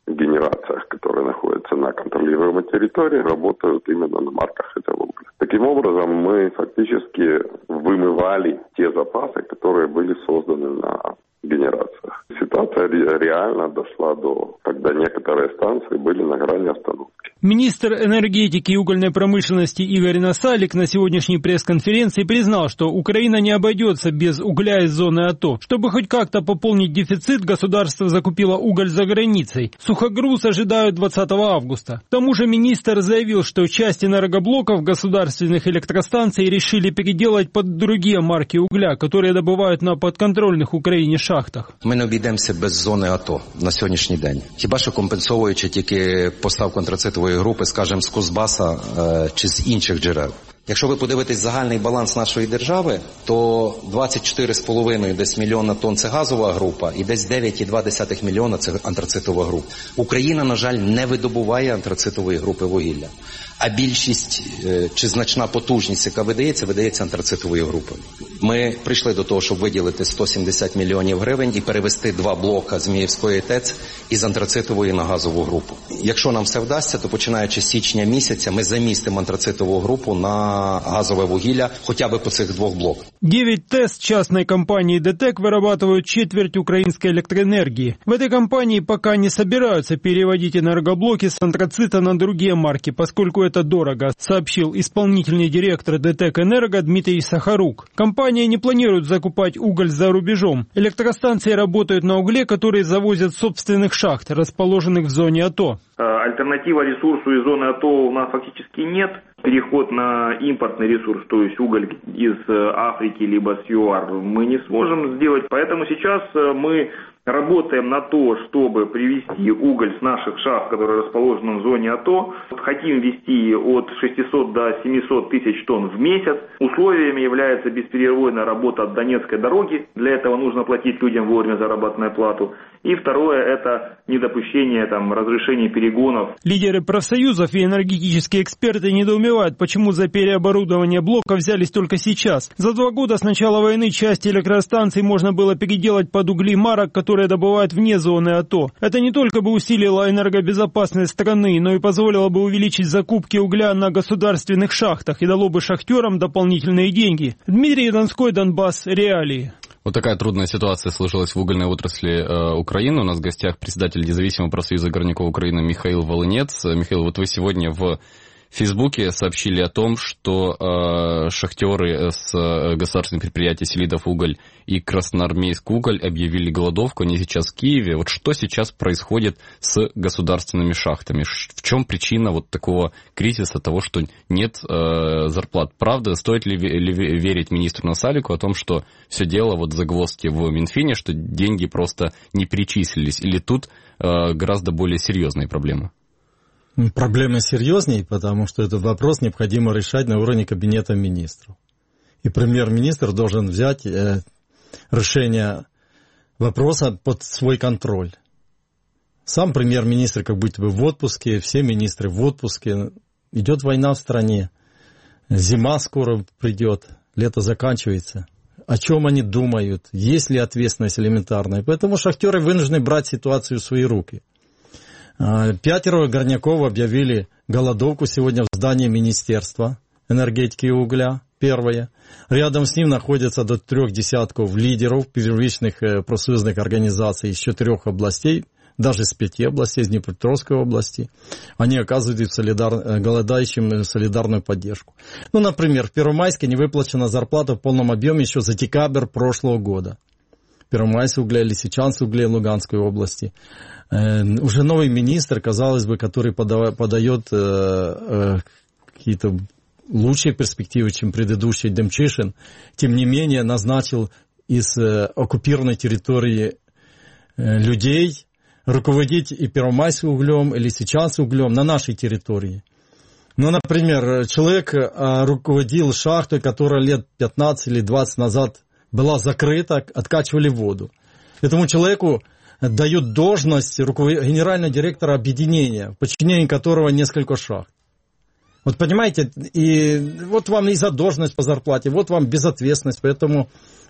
генерациях, которые находятся на контролируемой территории, работают именно на марках этого угля. Таким образом, мы фактически вымывали те запасы, которые были созданы на генерациях. Ситуация реально дошла до, когда некоторые станции были на грани остановки. Министр энергетики и угольной промышленности Игорь Насалик на сегодняшней пресс-конференции признал, что Украина не обойдется без угля из зоны АТО. Чтобы хоть как-то пополнить дефицит, государство закупило уголь за границей. Сухогруз ожидают двадцатого августа. К тому же министр заявил, что часть энергоблоков государственных электростанций решили переделать под другие марки угля, которые добывают на подконтрольных Украине шахтах. Ми не обійдемося без зони АТО на сьогоднішній день. Хіба що компенсовуючи тільки поставку антрацитової групи, скажімо, з Кузбаса е, чи з інших джерел. Якщо ви подивитесь загальний баланс нашої держави, то двадцять чотири з половиною десь мільйона тонн – це газова група, і десь дев'ять цілих дві десятих мільйона – це антрацитова група. Україна, на жаль, не видобуває антрацитової групи вугілля. А більшість чи значна потужність, яка видається, видається антрацитовою групою. Ми прийшли до того, щоб виділити сто сімдесят мільйонів гривень і перевести два блока Зміївської ТЕЦ із антрацитової на газову групу. Якщо нам все вдасться, то починаючи з січня місяця ми замістимо антрацитову групу на газовое вугілля хотя бы по цих двух блоках. девять ТЭС частной компании ДТЭК вырабатывают четверть украинской электроэнергии. В этой компании пока не собираются переводить энергоблоки с антрацита на другие марки, поскольку это дорого, сообщил исполнительный директор ДТЭК Энерго Дмитрий Сахарук. Компания не планирует закупать уголь за рубежом. Электростанции работают на угле, который завозят с собственных шахт, расположенных в зоне АТО. Альтернатива ресурсу из зоны АТО у нас фактически нет. Переход на импортный ресурс, то есть уголь из Африки либо с ЮАР, мы не сможем сделать. Поэтому сейчас мы работаем на то, чтобы привезти уголь с наших шахт, которые расположены в зоне АТО. Хотим везти от шестисот до семисот тысяч тонн в месяц. Условиями является бесперерывная работа от Донецкой дороги. Для этого нужно платить людям вовремя заработную плату. И второе – это недопущение там, разрешения перегонов. Лидеры профсоюзов и энергетические эксперты недоумевают, почему за переоборудование блока взялись только сейчас. За два года с начала войны части электростанций можно было переделать под угли марок, которые добывают вне зоны АТО. Это не только бы усилило энергобезопасность страны, но и позволило бы увеличить закупки угля на государственных шахтах и дало бы шахтерам дополнительные деньги. Дмитрий Донской, Донбасс, реалии. Вот такая трудная ситуация сложилась в угольной отрасли э, Украины. У нас в гостях председатель независимого профсоюза горняков Украины Михаил Волынец. Михаил, вот вы сегодня в В Фейсбуке сообщили о том, что э, шахтеры с э, государственных предприятий Селидов уголь и Красноармейск уголь объявили голодовку. Они сейчас в Киеве. Вот что сейчас происходит с государственными шахтами? В чем причина вот такого кризиса, того, что нет э, зарплат? Правда, стоит ли, ли верить министру Насалику о том, что все дело вот загвоздки в Минфине, что деньги просто не перечислились? Или тут э, гораздо более серьезные проблемы? Проблема серьезней, потому что этот вопрос необходимо решать на уровне кабинета министров. И премьер-министр должен взять э, решение вопроса под свой контроль. Сам премьер-министр как будто бы в отпуске, все министры в отпуске. Идет война в стране, зима скоро придет, лето заканчивается. О чем они думают, есть ли ответственность элементарная. Поэтому шахтеры вынуждены брать ситуацию в свои руки. Пятеро горняков объявили голодовку сегодня в здании Министерства энергетики и угля. Первое. Рядом с ним находятся до трех десятков лидеров первичных профсоюзных организаций из четырех областей, даже с пяти областей, из Днепропетровской области. Они оказывают солидар... голодающим солидарную поддержку. Ну, например, в Первомайске не выплачена зарплата в полном объеме еще за декабрь прошлого года. Первомайск угля, Лисичанск угля Луганской области. Э, уже новый министр, казалось бы, который подав... подает э, э, какие-то лучшие перспективы, чем предыдущий Демчишин, тем не менее назначил из э, оккупированной территории э, людей руководить и Первомайским углем, и Лисичанским углем на нашей территории. Ну, например, человек э, руководил шахтой, которая лет пятнадцать или двадцать назад была закрыта, откачивали воду. Этому человеку дают должность руковод... генерального директора объединения, в подчинении которого несколько шахт. Вот понимаете, и вот вам и задолженность по зарплате, вот вам безответственность, поэтому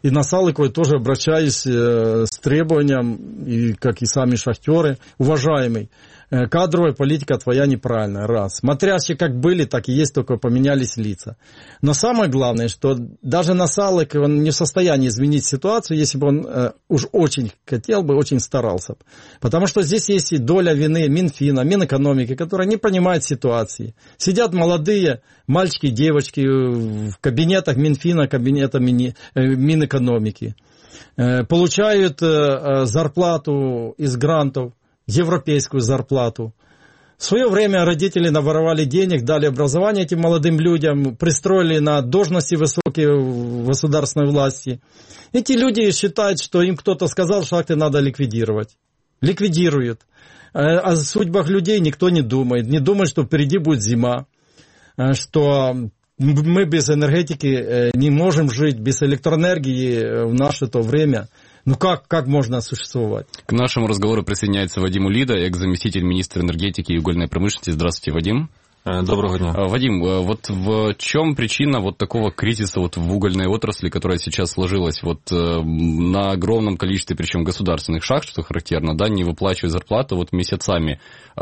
и на Салыковой тоже обращаюсь э, с требованием, и, как и сами шахтеры, уважаемый, э, кадровая политика твоя неправильная, раз. Смотрящие как были, так и есть, только поменялись лица. Но самое главное, что даже на Салыковой он не в состоянии изменить ситуацию, если бы он э, уж очень хотел бы, очень старался. Потому что здесь есть и доля вины Минфина, Минэкономики, которая не понимает ситуации. Сидят молодые мальчики и девочки в кабинетах Минфина, кабинета Мини, Минэкономики. Получают зарплату из грантов, европейскую зарплату. В свое время родители наворовали денег, дали образование этим молодым людям, пристроили на должности высокие в государственной власти. Эти люди считают, что им кто-то сказал, шахты надо ликвидировать. Ликвидируют. О судьбах людей никто не думает. Не думает, что впереди будет зима, что мы без энергетики не можем жить, без электроэнергии в наше то время. Ну как, как можно существовать? К нашему разговору присоединяется Вадим Улида, экс-заместитель министра энергетики и угольной промышленности. Здравствуйте, Вадим. Доброго дня. Вадим, вот в чем причина вот такого кризиса вот в угольной отрасли, которая сейчас сложилась вот на огромном количестве, причем государственных шахт, что характерно, да, не выплачивают зарплату вот месяцами.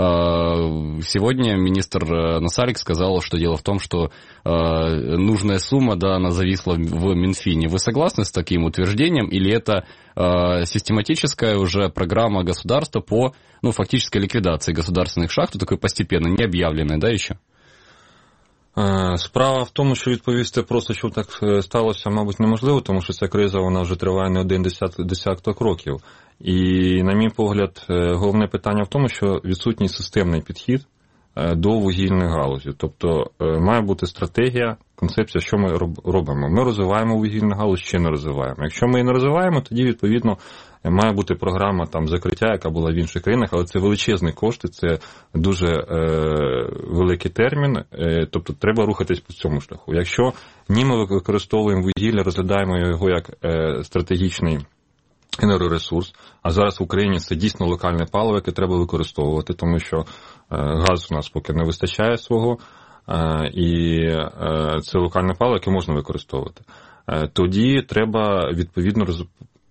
Сегодня министр Насалик сказал, что дело в том, что нужная сумма, да, она зависла в Минфине. Вы согласны с таким утверждением, или это систематическая уже программа государства по, ну, фактической ликвидации государственных шахт, такой постепенно, не об'явлений, да, ще? Справа в тому, що відповісти просто, що так сталося, мабуть, неможливо, тому що ця криза, вона вже триває не один десяток років. І, на мій погляд, головне питання в тому, що відсутній системний підхід до вугільної галузі. Тобто має бути стратегія, концепція, що ми робимо. Ми розвиваємо вугільну галузь чи не розвиваємо. Якщо ми її не розвиваємо, тоді, відповідно, має бути програма там закриття, яка була в інших країнах, але це величезні кошти, це дуже е, великий термін, е, тобто треба рухатись по цьому шляху. Якщо ні ми використовуємо вугілля, розглядаємо його як е, стратегічний енергоресурс, а зараз в Україні це дійсно локальне паливо, яке треба використовувати, тому що е, газ у нас поки не вистачає свого, е, і е, це локальне паливо, яке можна використовувати. Е, тоді треба відповідно роз,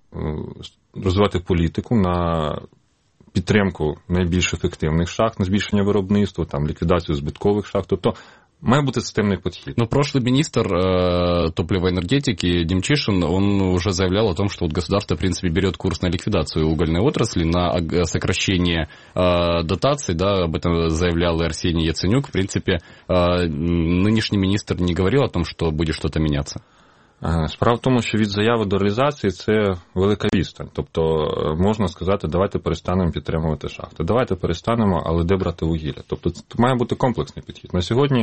розвивати політику на підтримку найбільш ефективних шахт, на збільшення виробництва, там, ліквідацію збиткових шахт, тобто має бути системный подход. Но прошлый министр э, топлива и энергетики Демчишин, он уже заявлял о том, что вот государство, в принципе, берет курс на ликвидацию угольной отрасли, на сокращение э, дотаций, да, об этом заявлял и Арсений Яценюк. В принципе, э, нынешний министр не говорил о том, что будет что-то меняться. Справа в тому, що від заяви до реалізації це велика відстань. Тобто можна сказати, давайте перестанемо підтримувати шахти. Давайте перестанемо, але де брати вугілля? Тобто це має бути комплексний підхід. На сьогодні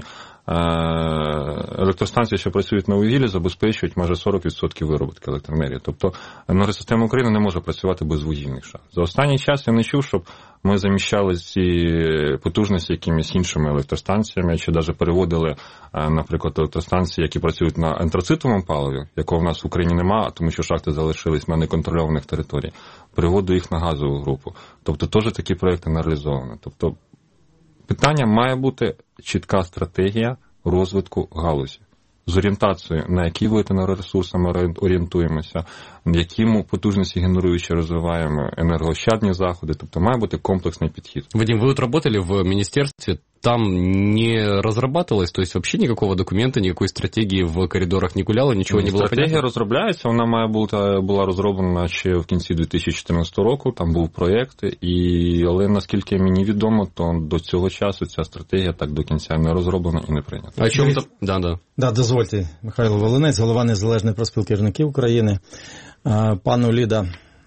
електростанції, що працюють на вугіллі, забезпечують майже сорок відсотків виробітки електроенергії. Тобто енергосистема України не може працювати без вугільних шахт. За останній час я не чув, щоб ми заміщали ці потужності якимись іншими електростанціями, чи навіть переводили, наприклад, електростанції, які працюють на антрацитовому паливі, якого в нас в Україні немає, тому що шахти залишились на неконтрольованих територіях, переводу їх на газову групу. Тобто теж такі проекти не реалізовані. Тобто питання має бути чітка стратегія розвитку галузі. З орієнтацією, на які види енергоресурсами орієнтуємося, які потужності генеруючі розвиваємо, енергоощадні заходи, тобто має бути комплексний підхід. Вадим, вы вот работали в министерстве, там не разрабатывалось, то есть вообще никакого документа, никакой стратегии в коридорах не гуляло, ничего не було понятно? Стратегія розробляється, вона має бути, була розроблена ще в кінці дві тисячі чотирнадцятого року, там був проєкт, і, але наскільки мені відомо, то до цього часу ця стратегія так до кінця не розроблена і не прийнята. А чому-то... Да, да. Да, дозвольте, Михайло Волинець, голова Незалежної профспілки керівників України. Пан Уліда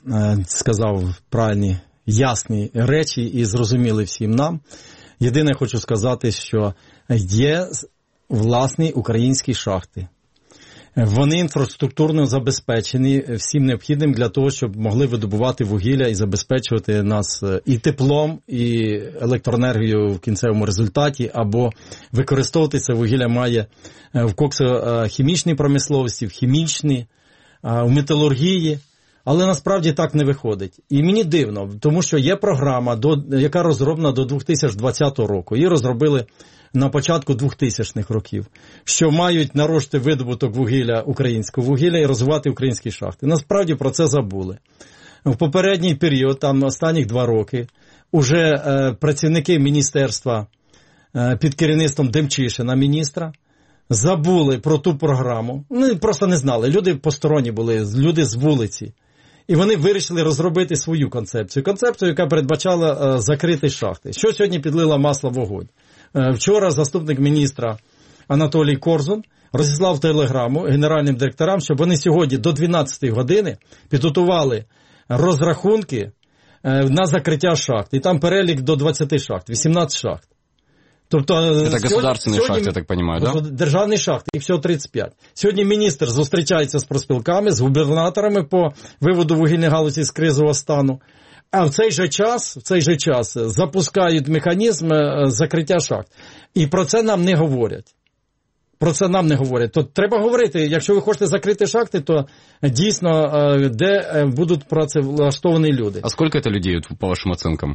сказав правильні, ясні речі і зрозуміли всім нам. Єдине хочу сказати, що є власні українські шахти. Вони інфраструктурно забезпечені всім необхідним для того, щоб могли видобувати вугілля і забезпечувати нас і теплом, і електроенергією в кінцевому результаті, або використовуватися вугілля має в коксохімічній промисловості, в хімічній, в металургії. Але насправді так не виходить. І мені дивно, тому що є програма, до, яка розроблена до дві тисячі двадцятого року. Її розробили на початку двохтисячних років, що мають нарощити видобуток вугілля, українського вугілля і розвивати українські шахти. Насправді про це забули. В попередній період, там останніх два роки, уже е, працівники міністерства е, під керівництвом Демчишина, міністра, забули про ту програму. Вони просто не знали. Люди посторонні були, люди з вулиці. І вони вирішили розробити свою концепцію. Концепцію, яка передбачала е, закрити шахти. Що сьогодні підлила масло в вогонь? Е, вчора заступник міністра Анатолій Корзун розіслав телеграму генеральним директорам, щоб вони сьогодні до дванадцятої години підготували розрахунки е, на закриття шахт. І там перелік до двадцяти шахт, вісімнадцять шахт. Тобто, це государственні шахти, я так розумію, да? Державні шахти, їх всього тридцять п'ять. Сьогодні міністр зустрічається з профспілками, з губернаторами по виводу вугільної галузі з кризового стану. А в цей же час, в цей же час запускають механізм закриття шахт. І про це нам не говорять. Про це нам не говорять. То треба говорити, якщо ви хочете закрити шахти, то дійсно, де будуть працевлаштовані люди. А скільки це людей, по вашим оцінкам?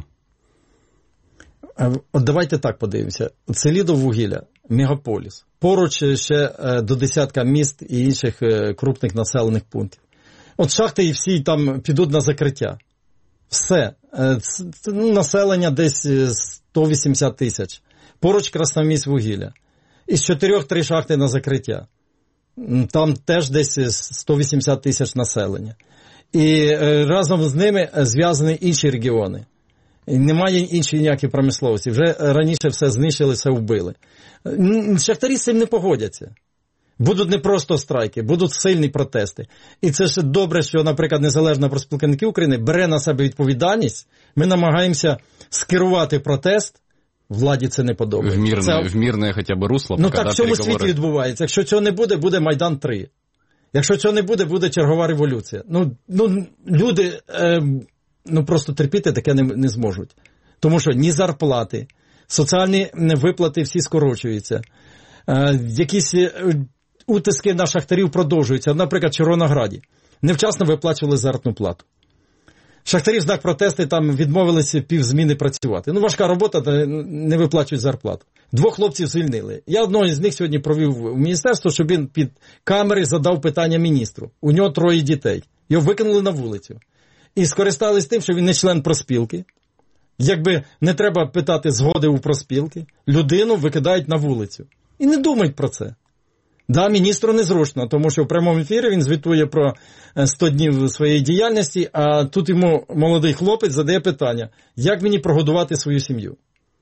От давайте так подивимося. Селидоввугілля – мегаполіс. Поруч ще до десятка міст і інших крупних населених пунктів. От шахти і всі там підуть на закриття. Все. Ну, населення десь сто вісімдесят тисяч. Поруч Красноармійськвугілля. Із чотирьох три шахти на закриття. Там теж десь сто вісімдесят тисяч населення. І разом з ними зв'язані інші регіони. І немає іншої ніякої промисловості. Вже раніше все знищили, все вбили. Шахтарі з цим не погодяться. Будуть не просто страйки, будуть сильні протести. І це ж добре, що, наприклад, Незалежна профспілка України бере на себе відповідальність. Ми намагаємося скерувати протест. Владі це не подобається. В мирне, це... в мирне хоча б русло. Ну так в цьому переговори... світі відбувається. Якщо цього не буде, буде Майдан три. Якщо цього не буде, буде чергова революція. Ну, ну люди... Е... Ну, просто терпіти таке не, не зможуть. Тому що ні зарплати, соціальні виплати всі скорочуються. Е, якісь утиски на шахтарів продовжуються. Наприклад, в Червонограді невчасно виплачували заробітну плату. Шахтарі в знак протесту там відмовилися півзміни працювати. Ну, важка робота, не виплачують зарплату. Двох хлопців звільнили. Я одного з них сьогодні провів в міністерство, щоб він під камери задав питання міністру. У нього троє дітей. Його викинули на вулицю. І скористались тим, що він не член профспілки. Якби не треба питати згоди у профспілки, людину викидають на вулицю. І не думають про це. Да, міністру незручно, тому що в прямому ефірі він звітує про сто днів своєї діяльності, а тут йому молодий хлопець задає питання, як мені прогодувати свою сім'ю.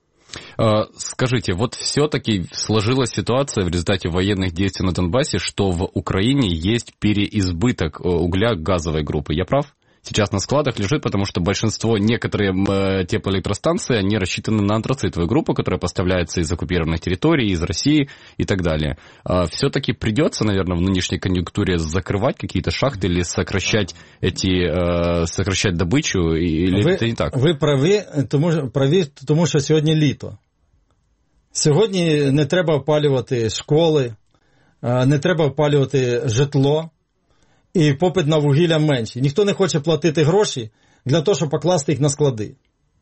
Скажите, вот все-таки сложилась ситуация в результате военных действий на Донбассе, что в Украине есть переизбыток угля газовой группы. Я прав? Сейчас на складах лежит, потому что большинство, некоторые э, теплоэлектростанции, они рассчитаны на антрацитовую группу, которая поставляется из оккупированных территорий, из России и так далее. А все-таки придется, наверное, в нынешней конъюнктуре закрывать какие-то шахты или сокращать эти, э, сокращать добычу, или ви, это не так? Ви праві тому, праві, тому що сьогодні літо. Сьогодні не треба опалювати школи, не треба опалювати житло. І попит на вугілля менший. Ніхто не хоче платити гроші для того, щоб покласти їх на склади.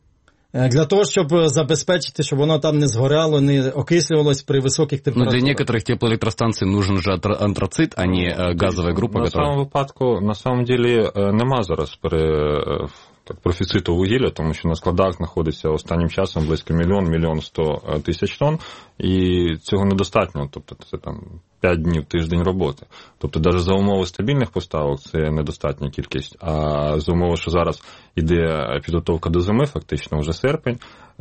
Для того, щоб забезпечити, щоб воно там не згоряло, не окислювалось при високих температурах. Ну, для некоторых теплоэлектростанций нужен же антрацит, а не газовая группа. На которая... самому випадку, на самом деле, нема зараз пере... так, профіциту вугілля, тому що на складах знаходиться останнім часом близько мільйон, мільйон сто тисяч тонн, і цього недостатньо, тобто це там п'ять днів, тиждень роботи. Тобто навіть за умови стабільних поставок це недостатня кількість, а за умови, що зараз іде підготовка до зими, фактично вже серпень,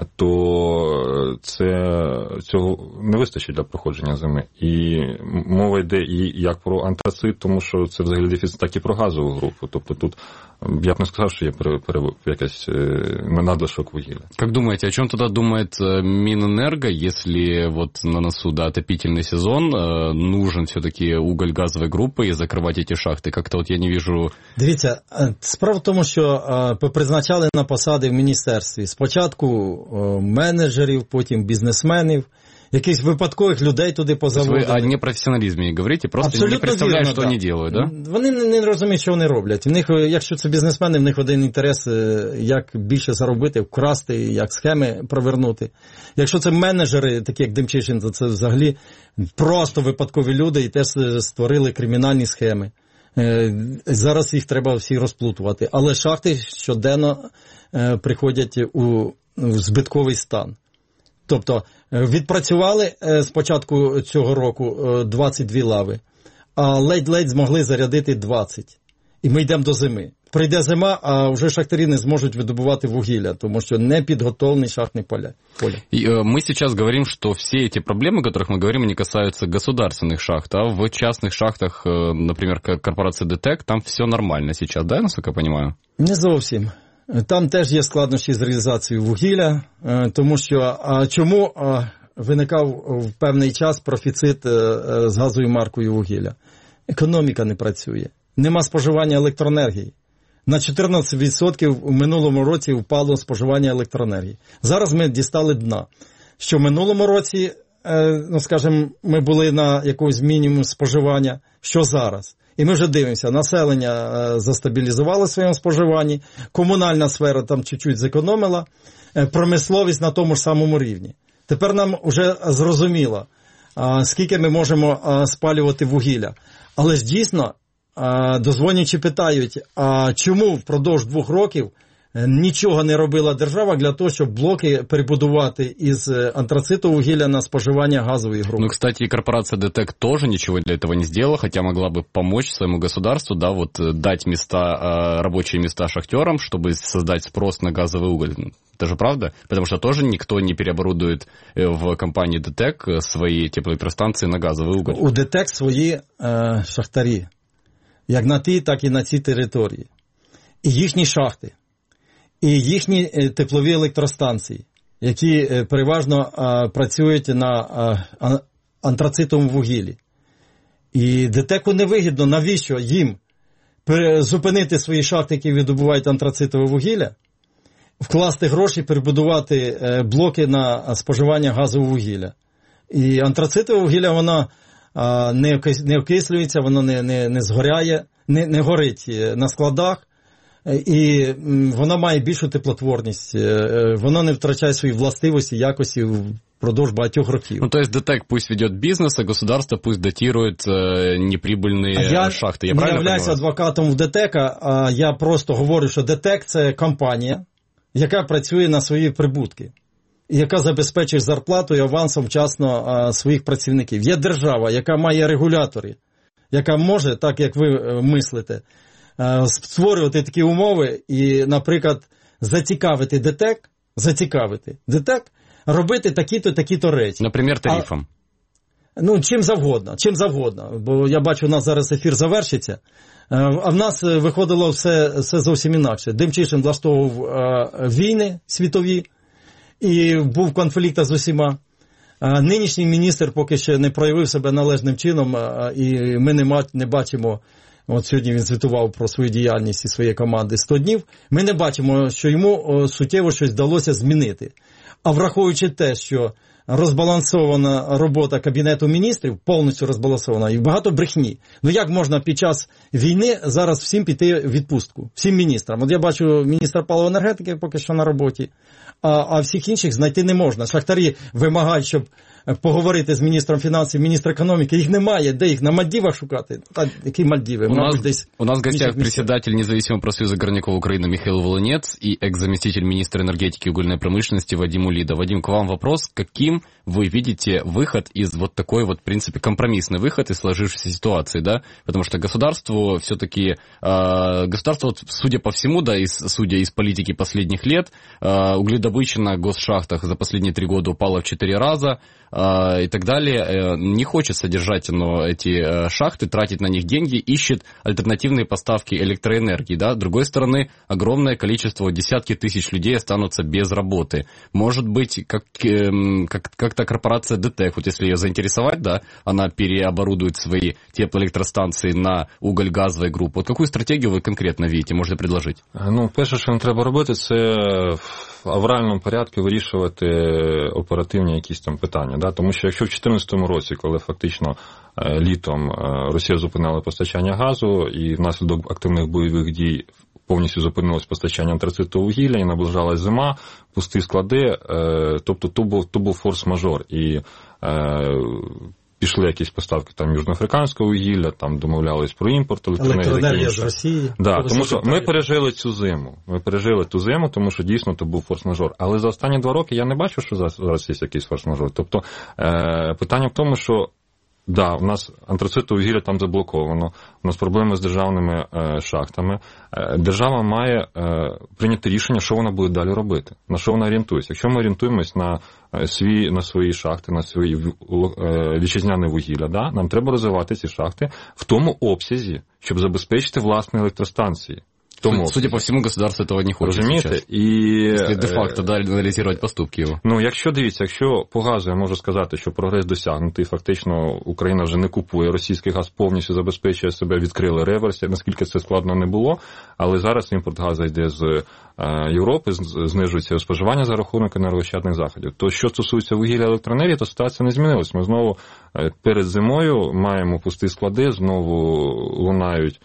то це, цього не вистачить для проходження зими. І мова йде і як про антрацит, тому що це взагалі дефіцит, так і про газову групу. Тобто тут я б не сказав, що є якийсь надлишок вугілля. Как думаете, о чем тогда думает Минэнерго, если вот на носу, да, отопительный сезон, нужен все-таки уголь газовой группы и закрывать эти шахты? Как-то вот я не вижу... Дивіться, справа в тому, що призначали на посади в міністерстві. Спочатку менеджерів, потім бізнесменів, якихось випадкових людей туди позаводили. Ви о непрофесіоналізмі не говорите, просто абсолютно не представляють, вірно, що вони роблять, да? Вони не, не розуміють, що вони роблять. В них, якщо це бізнесмени, в них один інтерес, як більше заробити, вкрасти, як схеми провернути. Якщо це менеджери, такі як Демчишин, то це взагалі просто випадкові люди і теж створили кримінальні схеми. Зараз їх треба всі розплутувати. Але шахти щоденно приходять у збитковий стан. Тобто відпрацювали з початку цього року двадцять дві лави, а ледь-ледь змогли зарядити двадцять. І ми йдемо до зими. Прийде зима, а вже шахтарі не зможуть видобувати вугілля, тому що не підготовлений шахтне поле. И, э, мы сейчас говорим, что все эти проблемы, о которых мы говорим, они касаются государственных шахт, а в частных шахтах, э, например, корпорации ДТЭК, там все нормально сейчас, да, насколько я понимаю? Не зовсім. Там теж є складнощі з реалізацією вугілля, тому що а чому виникав в певний час профіцит з газовою маркою вугілля? Економіка не працює, нема споживання електроенергії. На чотирнадцять відсотків у минулому році впало споживання електроенергії. Зараз ми дістали дна, що в минулому році, ну скажімо, ми були на якомусь мінімум споживання, що зараз. І ми вже дивимося, населення застабілізувало в своєму споживанні, комунальна сфера там чуть-чуть зекономила, промисловість на тому ж самому рівні. Тепер нам вже зрозуміло, скільки ми можемо спалювати вугілля. Але ж дійсно, дозвонюючи питають, а чому впродовж двох років нічого не робила держава для того, щоб блоки перебудувати із антрациту вугілля на споживання газової групи. Ну, кстати, корпорация ДТЭК тоже ничего для этого не сделала, хотя могла бы помочь своему государству, да, вот дать места, рабочие места шахтерам, чтобы создать спрос на газовый уголь. Это же правда? Потому что тоже никто не переоборудует в компании ДТЭК свои теплоэлектростанции на газовый уголь. У ДТЕК свої е, шахтарі, як на тій, так і на цій території. І їхні шахти. І їхні теплові електростанції, які переважно а, працюють на а, антрацитовому вугіллі. І ДТЕКу невигідно, навіщо їм зупинити свої шахти, які видобувають антрацитове вугілля, вкласти гроші, перебудувати блоки на споживання газового вугілля. І антрацитове вугілля, воно а, не, не окислюється, воно не, не, не згоряє, не, не горить на складах. І вона має більшу теплотворність, вона не втрачає свої властивості, якості впродовж багатьох років. Ну, то есть ДТЭК пусть ведет бизнес, а государство пусть датирует э, неприбыльные я шахты. Я не правильно являюся понимаю? адвокатом в ДТЕКа, а я просто говорю, що ДТЕК – це компанія, яка працює на свої прибутки, і яка забезпечує зарплату і авансом вчасно а, своїх працівників. Є держава, яка має регулятори, яка може, так як ви мислите, створювати такі умови і, наприклад, зацікавити ДТЕК, зацікавити ДТЕК робити такі-то, такі-то речі. Наприклад, тарифом. А, ну, чим завгодно, чим завгодно. Бо я бачу, у нас зараз ефір завершиться. А в нас виходило все, все зовсім інакше. Демчишин влаштовував а, війни світові і був в конфліктах з усіма. А нинішній міністр поки ще не проявив себе належним чином, а, і ми не, ма, не бачимо. От сьогодні він звітував про свою діяльність і своєї команди сто днів. Ми не бачимо, що йому суттєво щось вдалося змінити. А враховуючи те, що розбалансована робота Кабінету міністрів, повністю розбалансована, і багато брехні. Ну як можна під час війни зараз всім піти в відпустку? Всім міністрам. От я бачу міністра паливо-енергетики поки що на роботі, а, а всіх інших знайти не можна. Шахтарі вимагають, щоб поговорити з міністром фінансів, міністр економіки. Їх немає. Де їх? На Мальдівах шукати? Та, які Мальдіви? У нас, десь у нас в гостях председатель Независимого профсоюза горняков Украины Михаил Волынец и экс-заместитель министра энергетики и угольной промышленности Вадим Улида. Вадим, к вам вопрос. Каким вы видите выход из вот такой вот, в принципе, компромиссный выход из сложившейся ситуации, да? Потому что государству все-таки, э, государство, вот, судя по всему, да, из, судя из политики последних лет, э, угледобыча на госшахтах за последние три года упала в четыре раза, и так далее, не хочет содержать оно, эти шахты, тратить на них деньги, ищет альтернативные поставки электроэнергии. Да? С другой стороны, огромное количество, десятки тысяч людей останутся без работы. Может быть, как, как как-то корпорация ДТЭК, вот если ее заинтересовать, да, она переоборудует свои теплоэлектростанции на уголь-газовую группу. Вот какую стратегию вы конкретно видите, можете предложить? Ну, перше, що нам треба робити, це в авральному порядку вирішувати оперативні якісь там питання. Да? Тому що якщо в дві тисячі чотирнадцятому році, коли фактично літом Росія зупинила постачання газу і внаслідок активних бойових дій повністю зупинилось постачання антрацитового вугілля і наближалась зима, пусті склади, тобто то був, то був форс-мажор. І пішли якісь поставки там южноафриканського вугілля, там домовлялись про імпорт електроенергія з Росії. Да, тому що ми пережили цю зиму. Ми пережили ту зиму, тому що дійсно то був форс-мажор. Але за останні два роки я не бачу, що зараз є якийсь форс-мажор. Тобто е, питання в тому, що да, у нас антрацитове вугілля там заблоковано, у нас проблеми з державними е, шахтами. Е, держава має е, прийняти рішення, що вона буде далі робити, на що вона орієнтується. Якщо ми орієнтуємось на, е, свої, на свої шахти, на свої е, вітчизняне вугілля, да, нам треба розвивати ці шахти в тому обсязі, щоб забезпечити власні електростанції. Тому, судя по всему, государство этого не хочет. Розумієте? І якщо де-факто далі аналізувати поступки його. Ну, якщо, дивіться, якщо по газу я можу сказати, що прогрес досягнутий, фактично Україна вже не купує російський газ, повністю забезпечує себе, відкрили реверс, наскільки це складно не було, але зараз імпорт газу йде з Європи, знижується споживання за рахунок енергоощадних заходів. То, що стосується вугілля електроенергії, то ситуація не змінилась. Ми знову перед зимою маємо пусті склади, знову лунають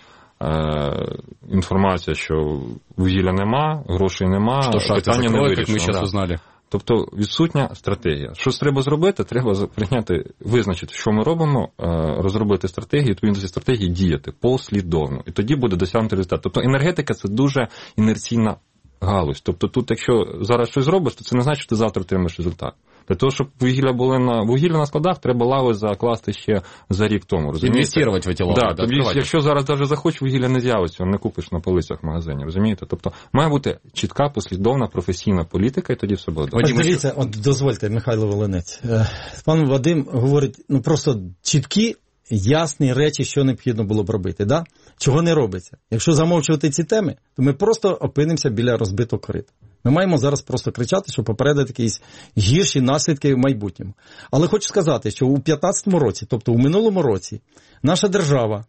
інформація, що вугілля нема, грошей нема, що питання не вирішено. Ми зараз узнали. Тобто відсутня стратегія. Що треба зробити? Треба прийняти, визначити, що ми робимо, розробити стратегію, відповідно ці стратегії діяти послідовно. І тоді буде досягнути результат. Тобто енергетика – це дуже інерційна галузь. Тобто тут, якщо зараз щось зробиш, то це не значить, що ти завтра отримаєш результат. Для того, щоб вугілля були на вугілля на складах, треба лави закласти ще за рік тому. Інвестувати в ці лави. Да, тобто, якщо зараз навіть захочеш, вугілля не з'явиться, не купиш на полицях в магазині, розумієте? Тобто має бути чітка, послідовна, професійна політика, і тоді все буде. Ось дивіться, от дозвольте, Михайло Волинець. Пан Вадим говорить, ну просто чіткі, ясні речі, що необхідно було б робити, да? Чого не робиться. Якщо замовчувати ці теми, то ми просто опинимося біля розбитого корита. Ми маємо зараз просто кричати, щоб попередити якісь гірші наслідки в майбутньому. Але хочу сказати, що у п'ятнадцятому році, тобто у минулому році, наша держава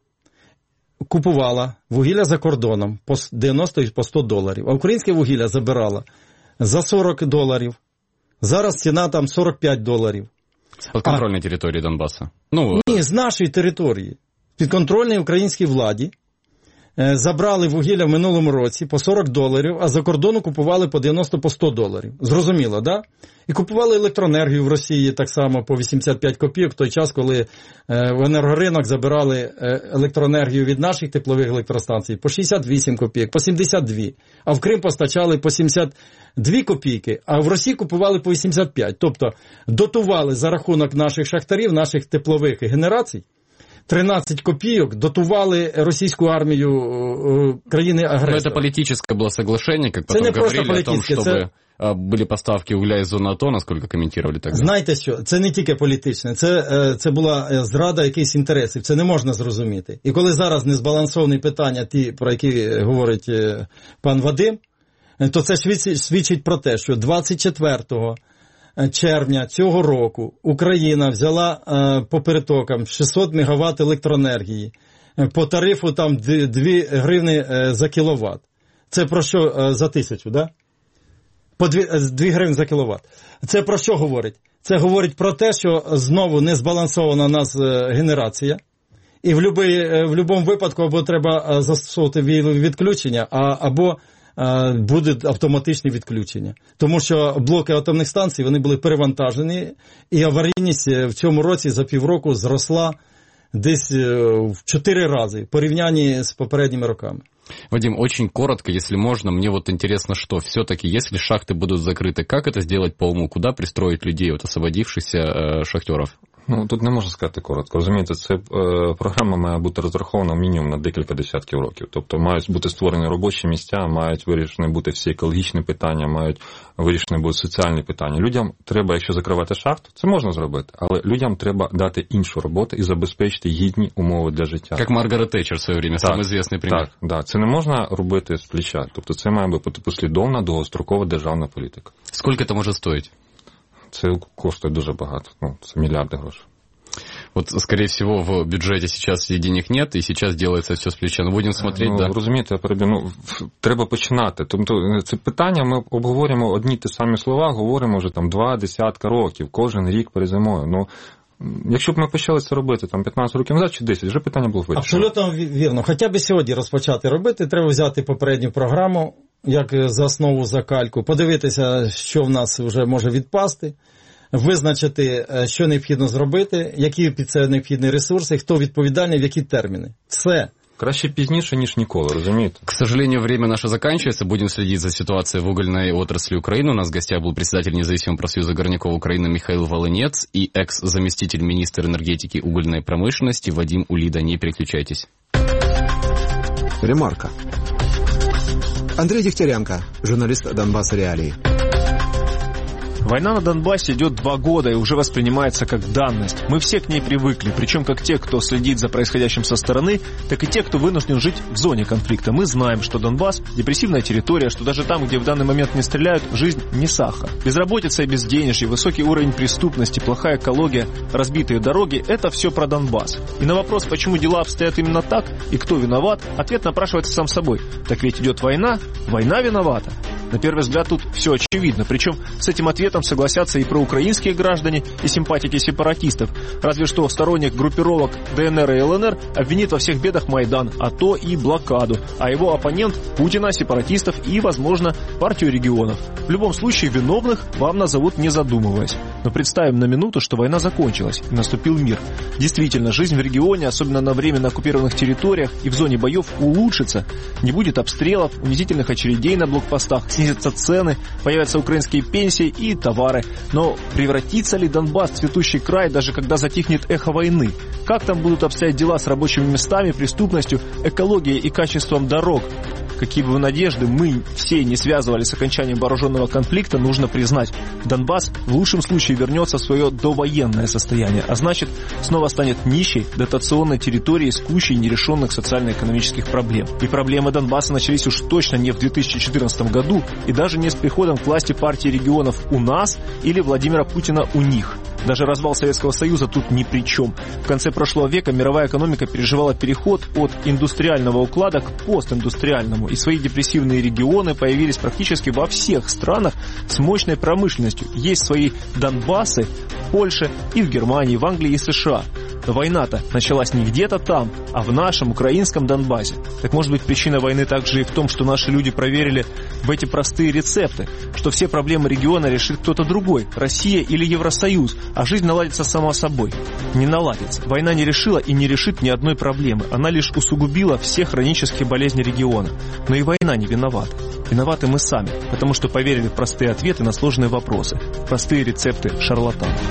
купувала вугілля за кордоном по дев'яносто і по сто доларів, а українське вугілля забирала за сорок доларів. Зараз ціна там сорок п'ять доларів. З підконтрольної території Донбасу? Ну, ні, з нашої території. Підконтрольній українській владі забрали вугілля в минулому році по сорок доларів, а за кордону купували по дев'яносто, по сто доларів. Зрозуміло, да? І купували електроенергію в Росії так само по вісімдесят п'ять копійок в той час, коли в енергоринок забирали електроенергію від наших теплових електростанцій по шістдесят вісім копійок, по сімдесят дві. А в Крим постачали по сімдесят дві копійки, а в Росії купували по вісімдесят п'ять. Тобто дотували за рахунок наших шахтарів, наших теплових генерацій, тринадцять копійок дотували російську армію країни-агресора. Ну, це політичне було соглашення, як потім говорили о том, щоб це... були поставки угля із зони АТО, наскільки коментували так. Знаєте що, це не тільки політичне, це, це була зрада якихось інтересів, це не можна зрозуміти. І коли зараз незбалансовані питання, ті, про які говорить пан Вадим, то це свідчить про те, що двадцять четвертого червня цього року Україна взяла е, по перетокам шістсот мегаватт електроенергії по тарифу там дві гривні е, за кіловат. Це про що е, за тисячу, да? По дві гривні за кіловат. Це про що говорить? Це говорить про те, що знову не збалансована у нас е, генерація. І в будь-якому випадку або треба застосовувати відключення, а, або буде автоматичне відключення. Тому що блоки атомних станцій, вони були перевантажені, і аварійність в цьому році за півроку зросла десь в чотири рази в порівнянні з попередніми роками. Вадим, очень коротко, если можно, мне вот интересно, что все-таки, если шахты будут закрыты, как это сделать по уму? Куда пристроить людей, вот освободившихся э, шахтеров? Ну, тут не можу сказати коротко. Розумієте, це е, програма має бути розрахована мінімум на декілька десятків років. Тобто мають бути створені робочі місця, мають вирішені бути всі екологічні питання, мають вирішені бути соціальні питання. Людям треба, якщо закривати шахту, це можна зробити, але людям треба дати іншу роботу і забезпечити гідні умови для життя. Як Маргарет Тетчер в своє время, самий звісний примір. Так, да. Це не можна робити з плеча. Тобто це має бути послідовна, довгострокова державна політика. Скільки це може стоїти? це коштує дуже багато, ну, це мільярди грошей. Вот, скорее всего, в бюджете сейчас денег нет, и сейчас делается все с плеча. Ну, будемо смотреть, ну, да. Розумієте, я переб'ю, ну, треба починати. Тобто це питання, ми обговорюємо одні ті самі слова, говоримо вже там два десятка років, кожен рік перед зимою. Ну, якщо б ми почали це робити там п'ятнадцять років назад чи десять, вже питання було вирішено. Абсолютно вірно. Хоча б сьогодні розпочати робити, треба взяти попередню програму, як за основу, за кальку, подивитися, що в нас вже може відпасти, визначити, що необхідно зробити, які під це необхідні ресурси, хто відповідальний, в які терміни. Все. Краще пізніше, ніж ніколи, разумеете? К сожалению, время наше заканчивается. Будем следить за ситуацией в угольной отрасли Украины. У нас в гостях был председатель независимого профсоюза горняков Украины Михаил Волынец и экс-заместитель министра энергетики и угольной промышленности Вадим Улида. Не переключайтесь. Ремарка. Андрей Дегтяренко, журналист «Донбасс Реалии». Война на Донбассе идет два года и уже воспринимается как данность. Мы все к ней привыкли, причем как те, кто следит за происходящим со стороны, так и те, кто вынужден жить в зоне конфликта. Мы знаем, что Донбасс – депрессивная территория, что даже там, где в данный момент не стреляют, жизнь не сахар. Безработица и безденежье, высокий уровень преступности, плохая экология, разбитые дороги – это все про Донбасс. И на вопрос, почему дела обстоят именно так и кто виноват, ответ напрашивается сам собой. Так ведь идет война, война виновата. На первый взгляд тут все очевидно, причем с этим ответом согласятся и проукраинские граждане, и симпатики сепаратистов. Разве что сторонник группировок ДНР и ЛНР обвинит во всех бедах Майдан, АТО и блокаду, а его оппонент Путина, сепаратистов и, возможно, партию регионов. В любом случае виновных вам назовут не задумываясь. Но представим на минуту, что война закончилась и наступил мир. Действительно, жизнь в регионе, особенно на временно оккупированных территориях и в зоне боев, улучшится. Не будет обстрелов, унизительных очередей на блокпостах, снизятся цены, появятся украинские пенсии и товары. Но превратится ли Донбасс в цветущий край, даже когда затихнет эхо войны? Как там будут обстоять дела с рабочими местами, преступностью, экологией и качеством дорог? Какие бы надежды мы все не связывали с окончанием вооруженного конфликта, нужно признать, Донбасс в лучшем случае вернется в свое довоенное состояние, а значит, снова станет нищей, дотационной территорией с кучей нерешенных социально-экономических проблем. И проблемы Донбасса начались уж точно не в две тысячи четырнадцатом году, и даже не с приходом к власти партии регионов у нас или Владимира Путина у них. Даже развал Советского Союза тут ни при чем. В конце прошлого века мировая экономика переживала переход от индустриального уклада к постиндустриальному, и свои депрессивные регионы появились практически во всех странах с мощной промышленностью. Есть свои Донбассы в Польше и в Германии, в Англии и США. Но война-то началась не где-то там, а в нашем украинском Донбассе. Так может быть причина войны также и в том, что наши люди проверили в эти простые рецепты, что все проблемы региона решит кто-то другой, Россия или Евросоюз, а жизнь наладится сама собой. Не наладится. Война не решила и не решит ни одной проблемы. Она лишь усугубила все хронические болезни региона. Но и война не виновата. Виноваты мы сами, потому что поверили в простые ответы на сложные вопросы, простые рецепты шарлатанов.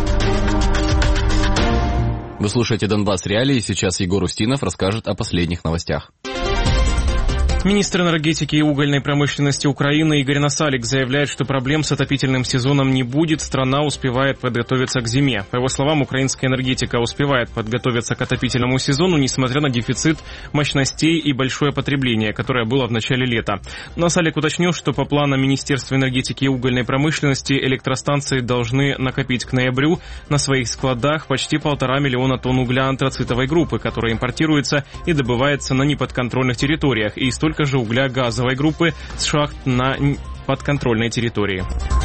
Вы слушаете «Донбасс Реалии». Сейчас Егор Устинов расскажет о последних новостях. Министр энергетики и угольной промышленности Украины Игорь Насалик заявляет, что проблем с отопительным сезоном не будет, страна успевает подготовиться к зиме. По его словам, украинская энергетика успевает подготовиться к отопительному сезону, несмотря на дефицит мощностей и большое потребление, которое было в начале лета. Насалик уточнил, что по планам Министерства энергетики и угольной промышленности электростанции должны накопить к ноябрю на своих складах почти полтора миллиона тонн угля антрацитовой группы, которая импортируется и добывается на неподконтрольных территориях, и столько же угля газовой группы с шахт на подконтрольной территории.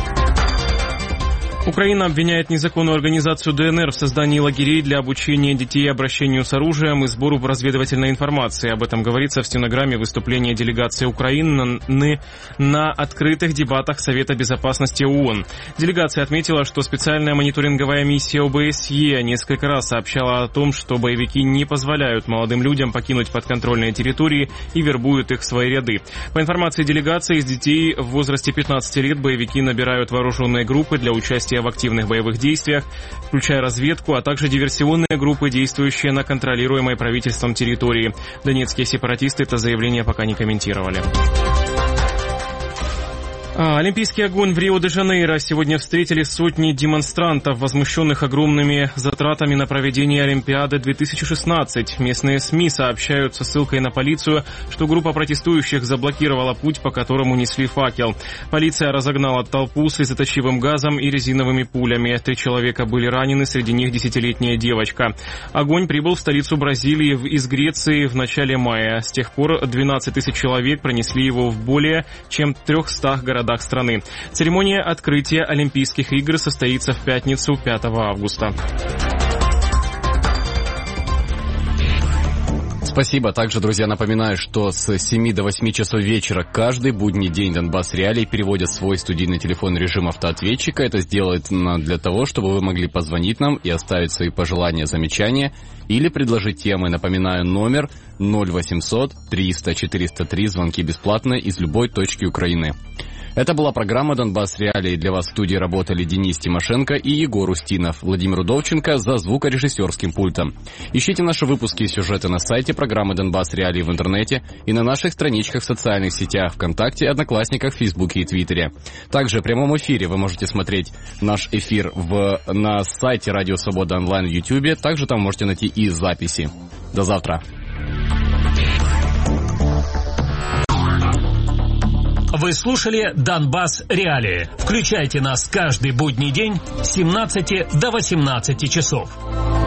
Украина обвиняет незаконную организацию ДНР в создании лагерей для обучения детей обращению с оружием и сбору разведывательной информации. Об этом говорится в стенограмме выступления делегации Украины на, на открытых дебатах Совета безопасности ООН. Делегация отметила, что специальная мониторинговая миссия ОБСЕ несколько раз сообщала о том, что боевики не позволяют молодым людям покинуть подконтрольные территории и вербуют их в свои ряды. По информации делегации, из детей в возрасте пятнадцати лет боевики набирают вооруженные группы для участия в активных боевых действиях, включая разведку, а также диверсионные группы, действующие на контролируемой правительством территории. Донецкие сепаратисты это заявление пока не комментировали. Олимпийский огонь в Рио-де-Жанейро сегодня встретили сотни демонстрантов, возмущенных огромными затратами на проведение Олимпиады две тысячи шестнадцать. Местные СМИ сообщают со ссылкой на полицию, что группа протестующих заблокировала путь, по которому несли факел. Полиция разогнала толпу слезоточивым газом и резиновыми пулями. Три человека были ранены, среди них десятилетняя девочка. Огонь прибыл в столицу Бразилии из Греции в начале мая. С тех пор двенадцать тысяч человек пронесли его в более чем трехстах городах страны. Церемония открытия Олимпийских игр состоится в пятницу, пятого августа. Спасибо. Также, друзья, напоминаю, что с семи до восьми часов вечера каждый будний день Донбасс Реалии переводят свой студийный телефон в режим автоответчика. Это сделает для того, чтобы вы могли позвонить нам и оставить свои пожелания, замечания или предложить темы. Напоминаю, номер ноль восемьсот триста четыреста три, звонки бесплатные из любой точки Украины. Это была программа «Донбасс Реалии». Для вас в студии работали Денис Тимошенко и Егор Устинов. Владимир Удовченко за звукорежиссерским пультом. Ищите наши выпуски и сюжеты на сайте программы «Донбасс Реалии» в интернете и на наших страничках в социальных сетях ВКонтакте, Одноклассниках, Фейсбуке и Твиттере. Также в прямом эфире вы можете смотреть наш эфир в, на сайте Радио Свобода онлайн в Ютьюбе. Также там можете найти и записи. До завтра. Вы слушали «Донбасс Реалии». Включайте нас каждый будний день с семнадцати до восемнадцати часов.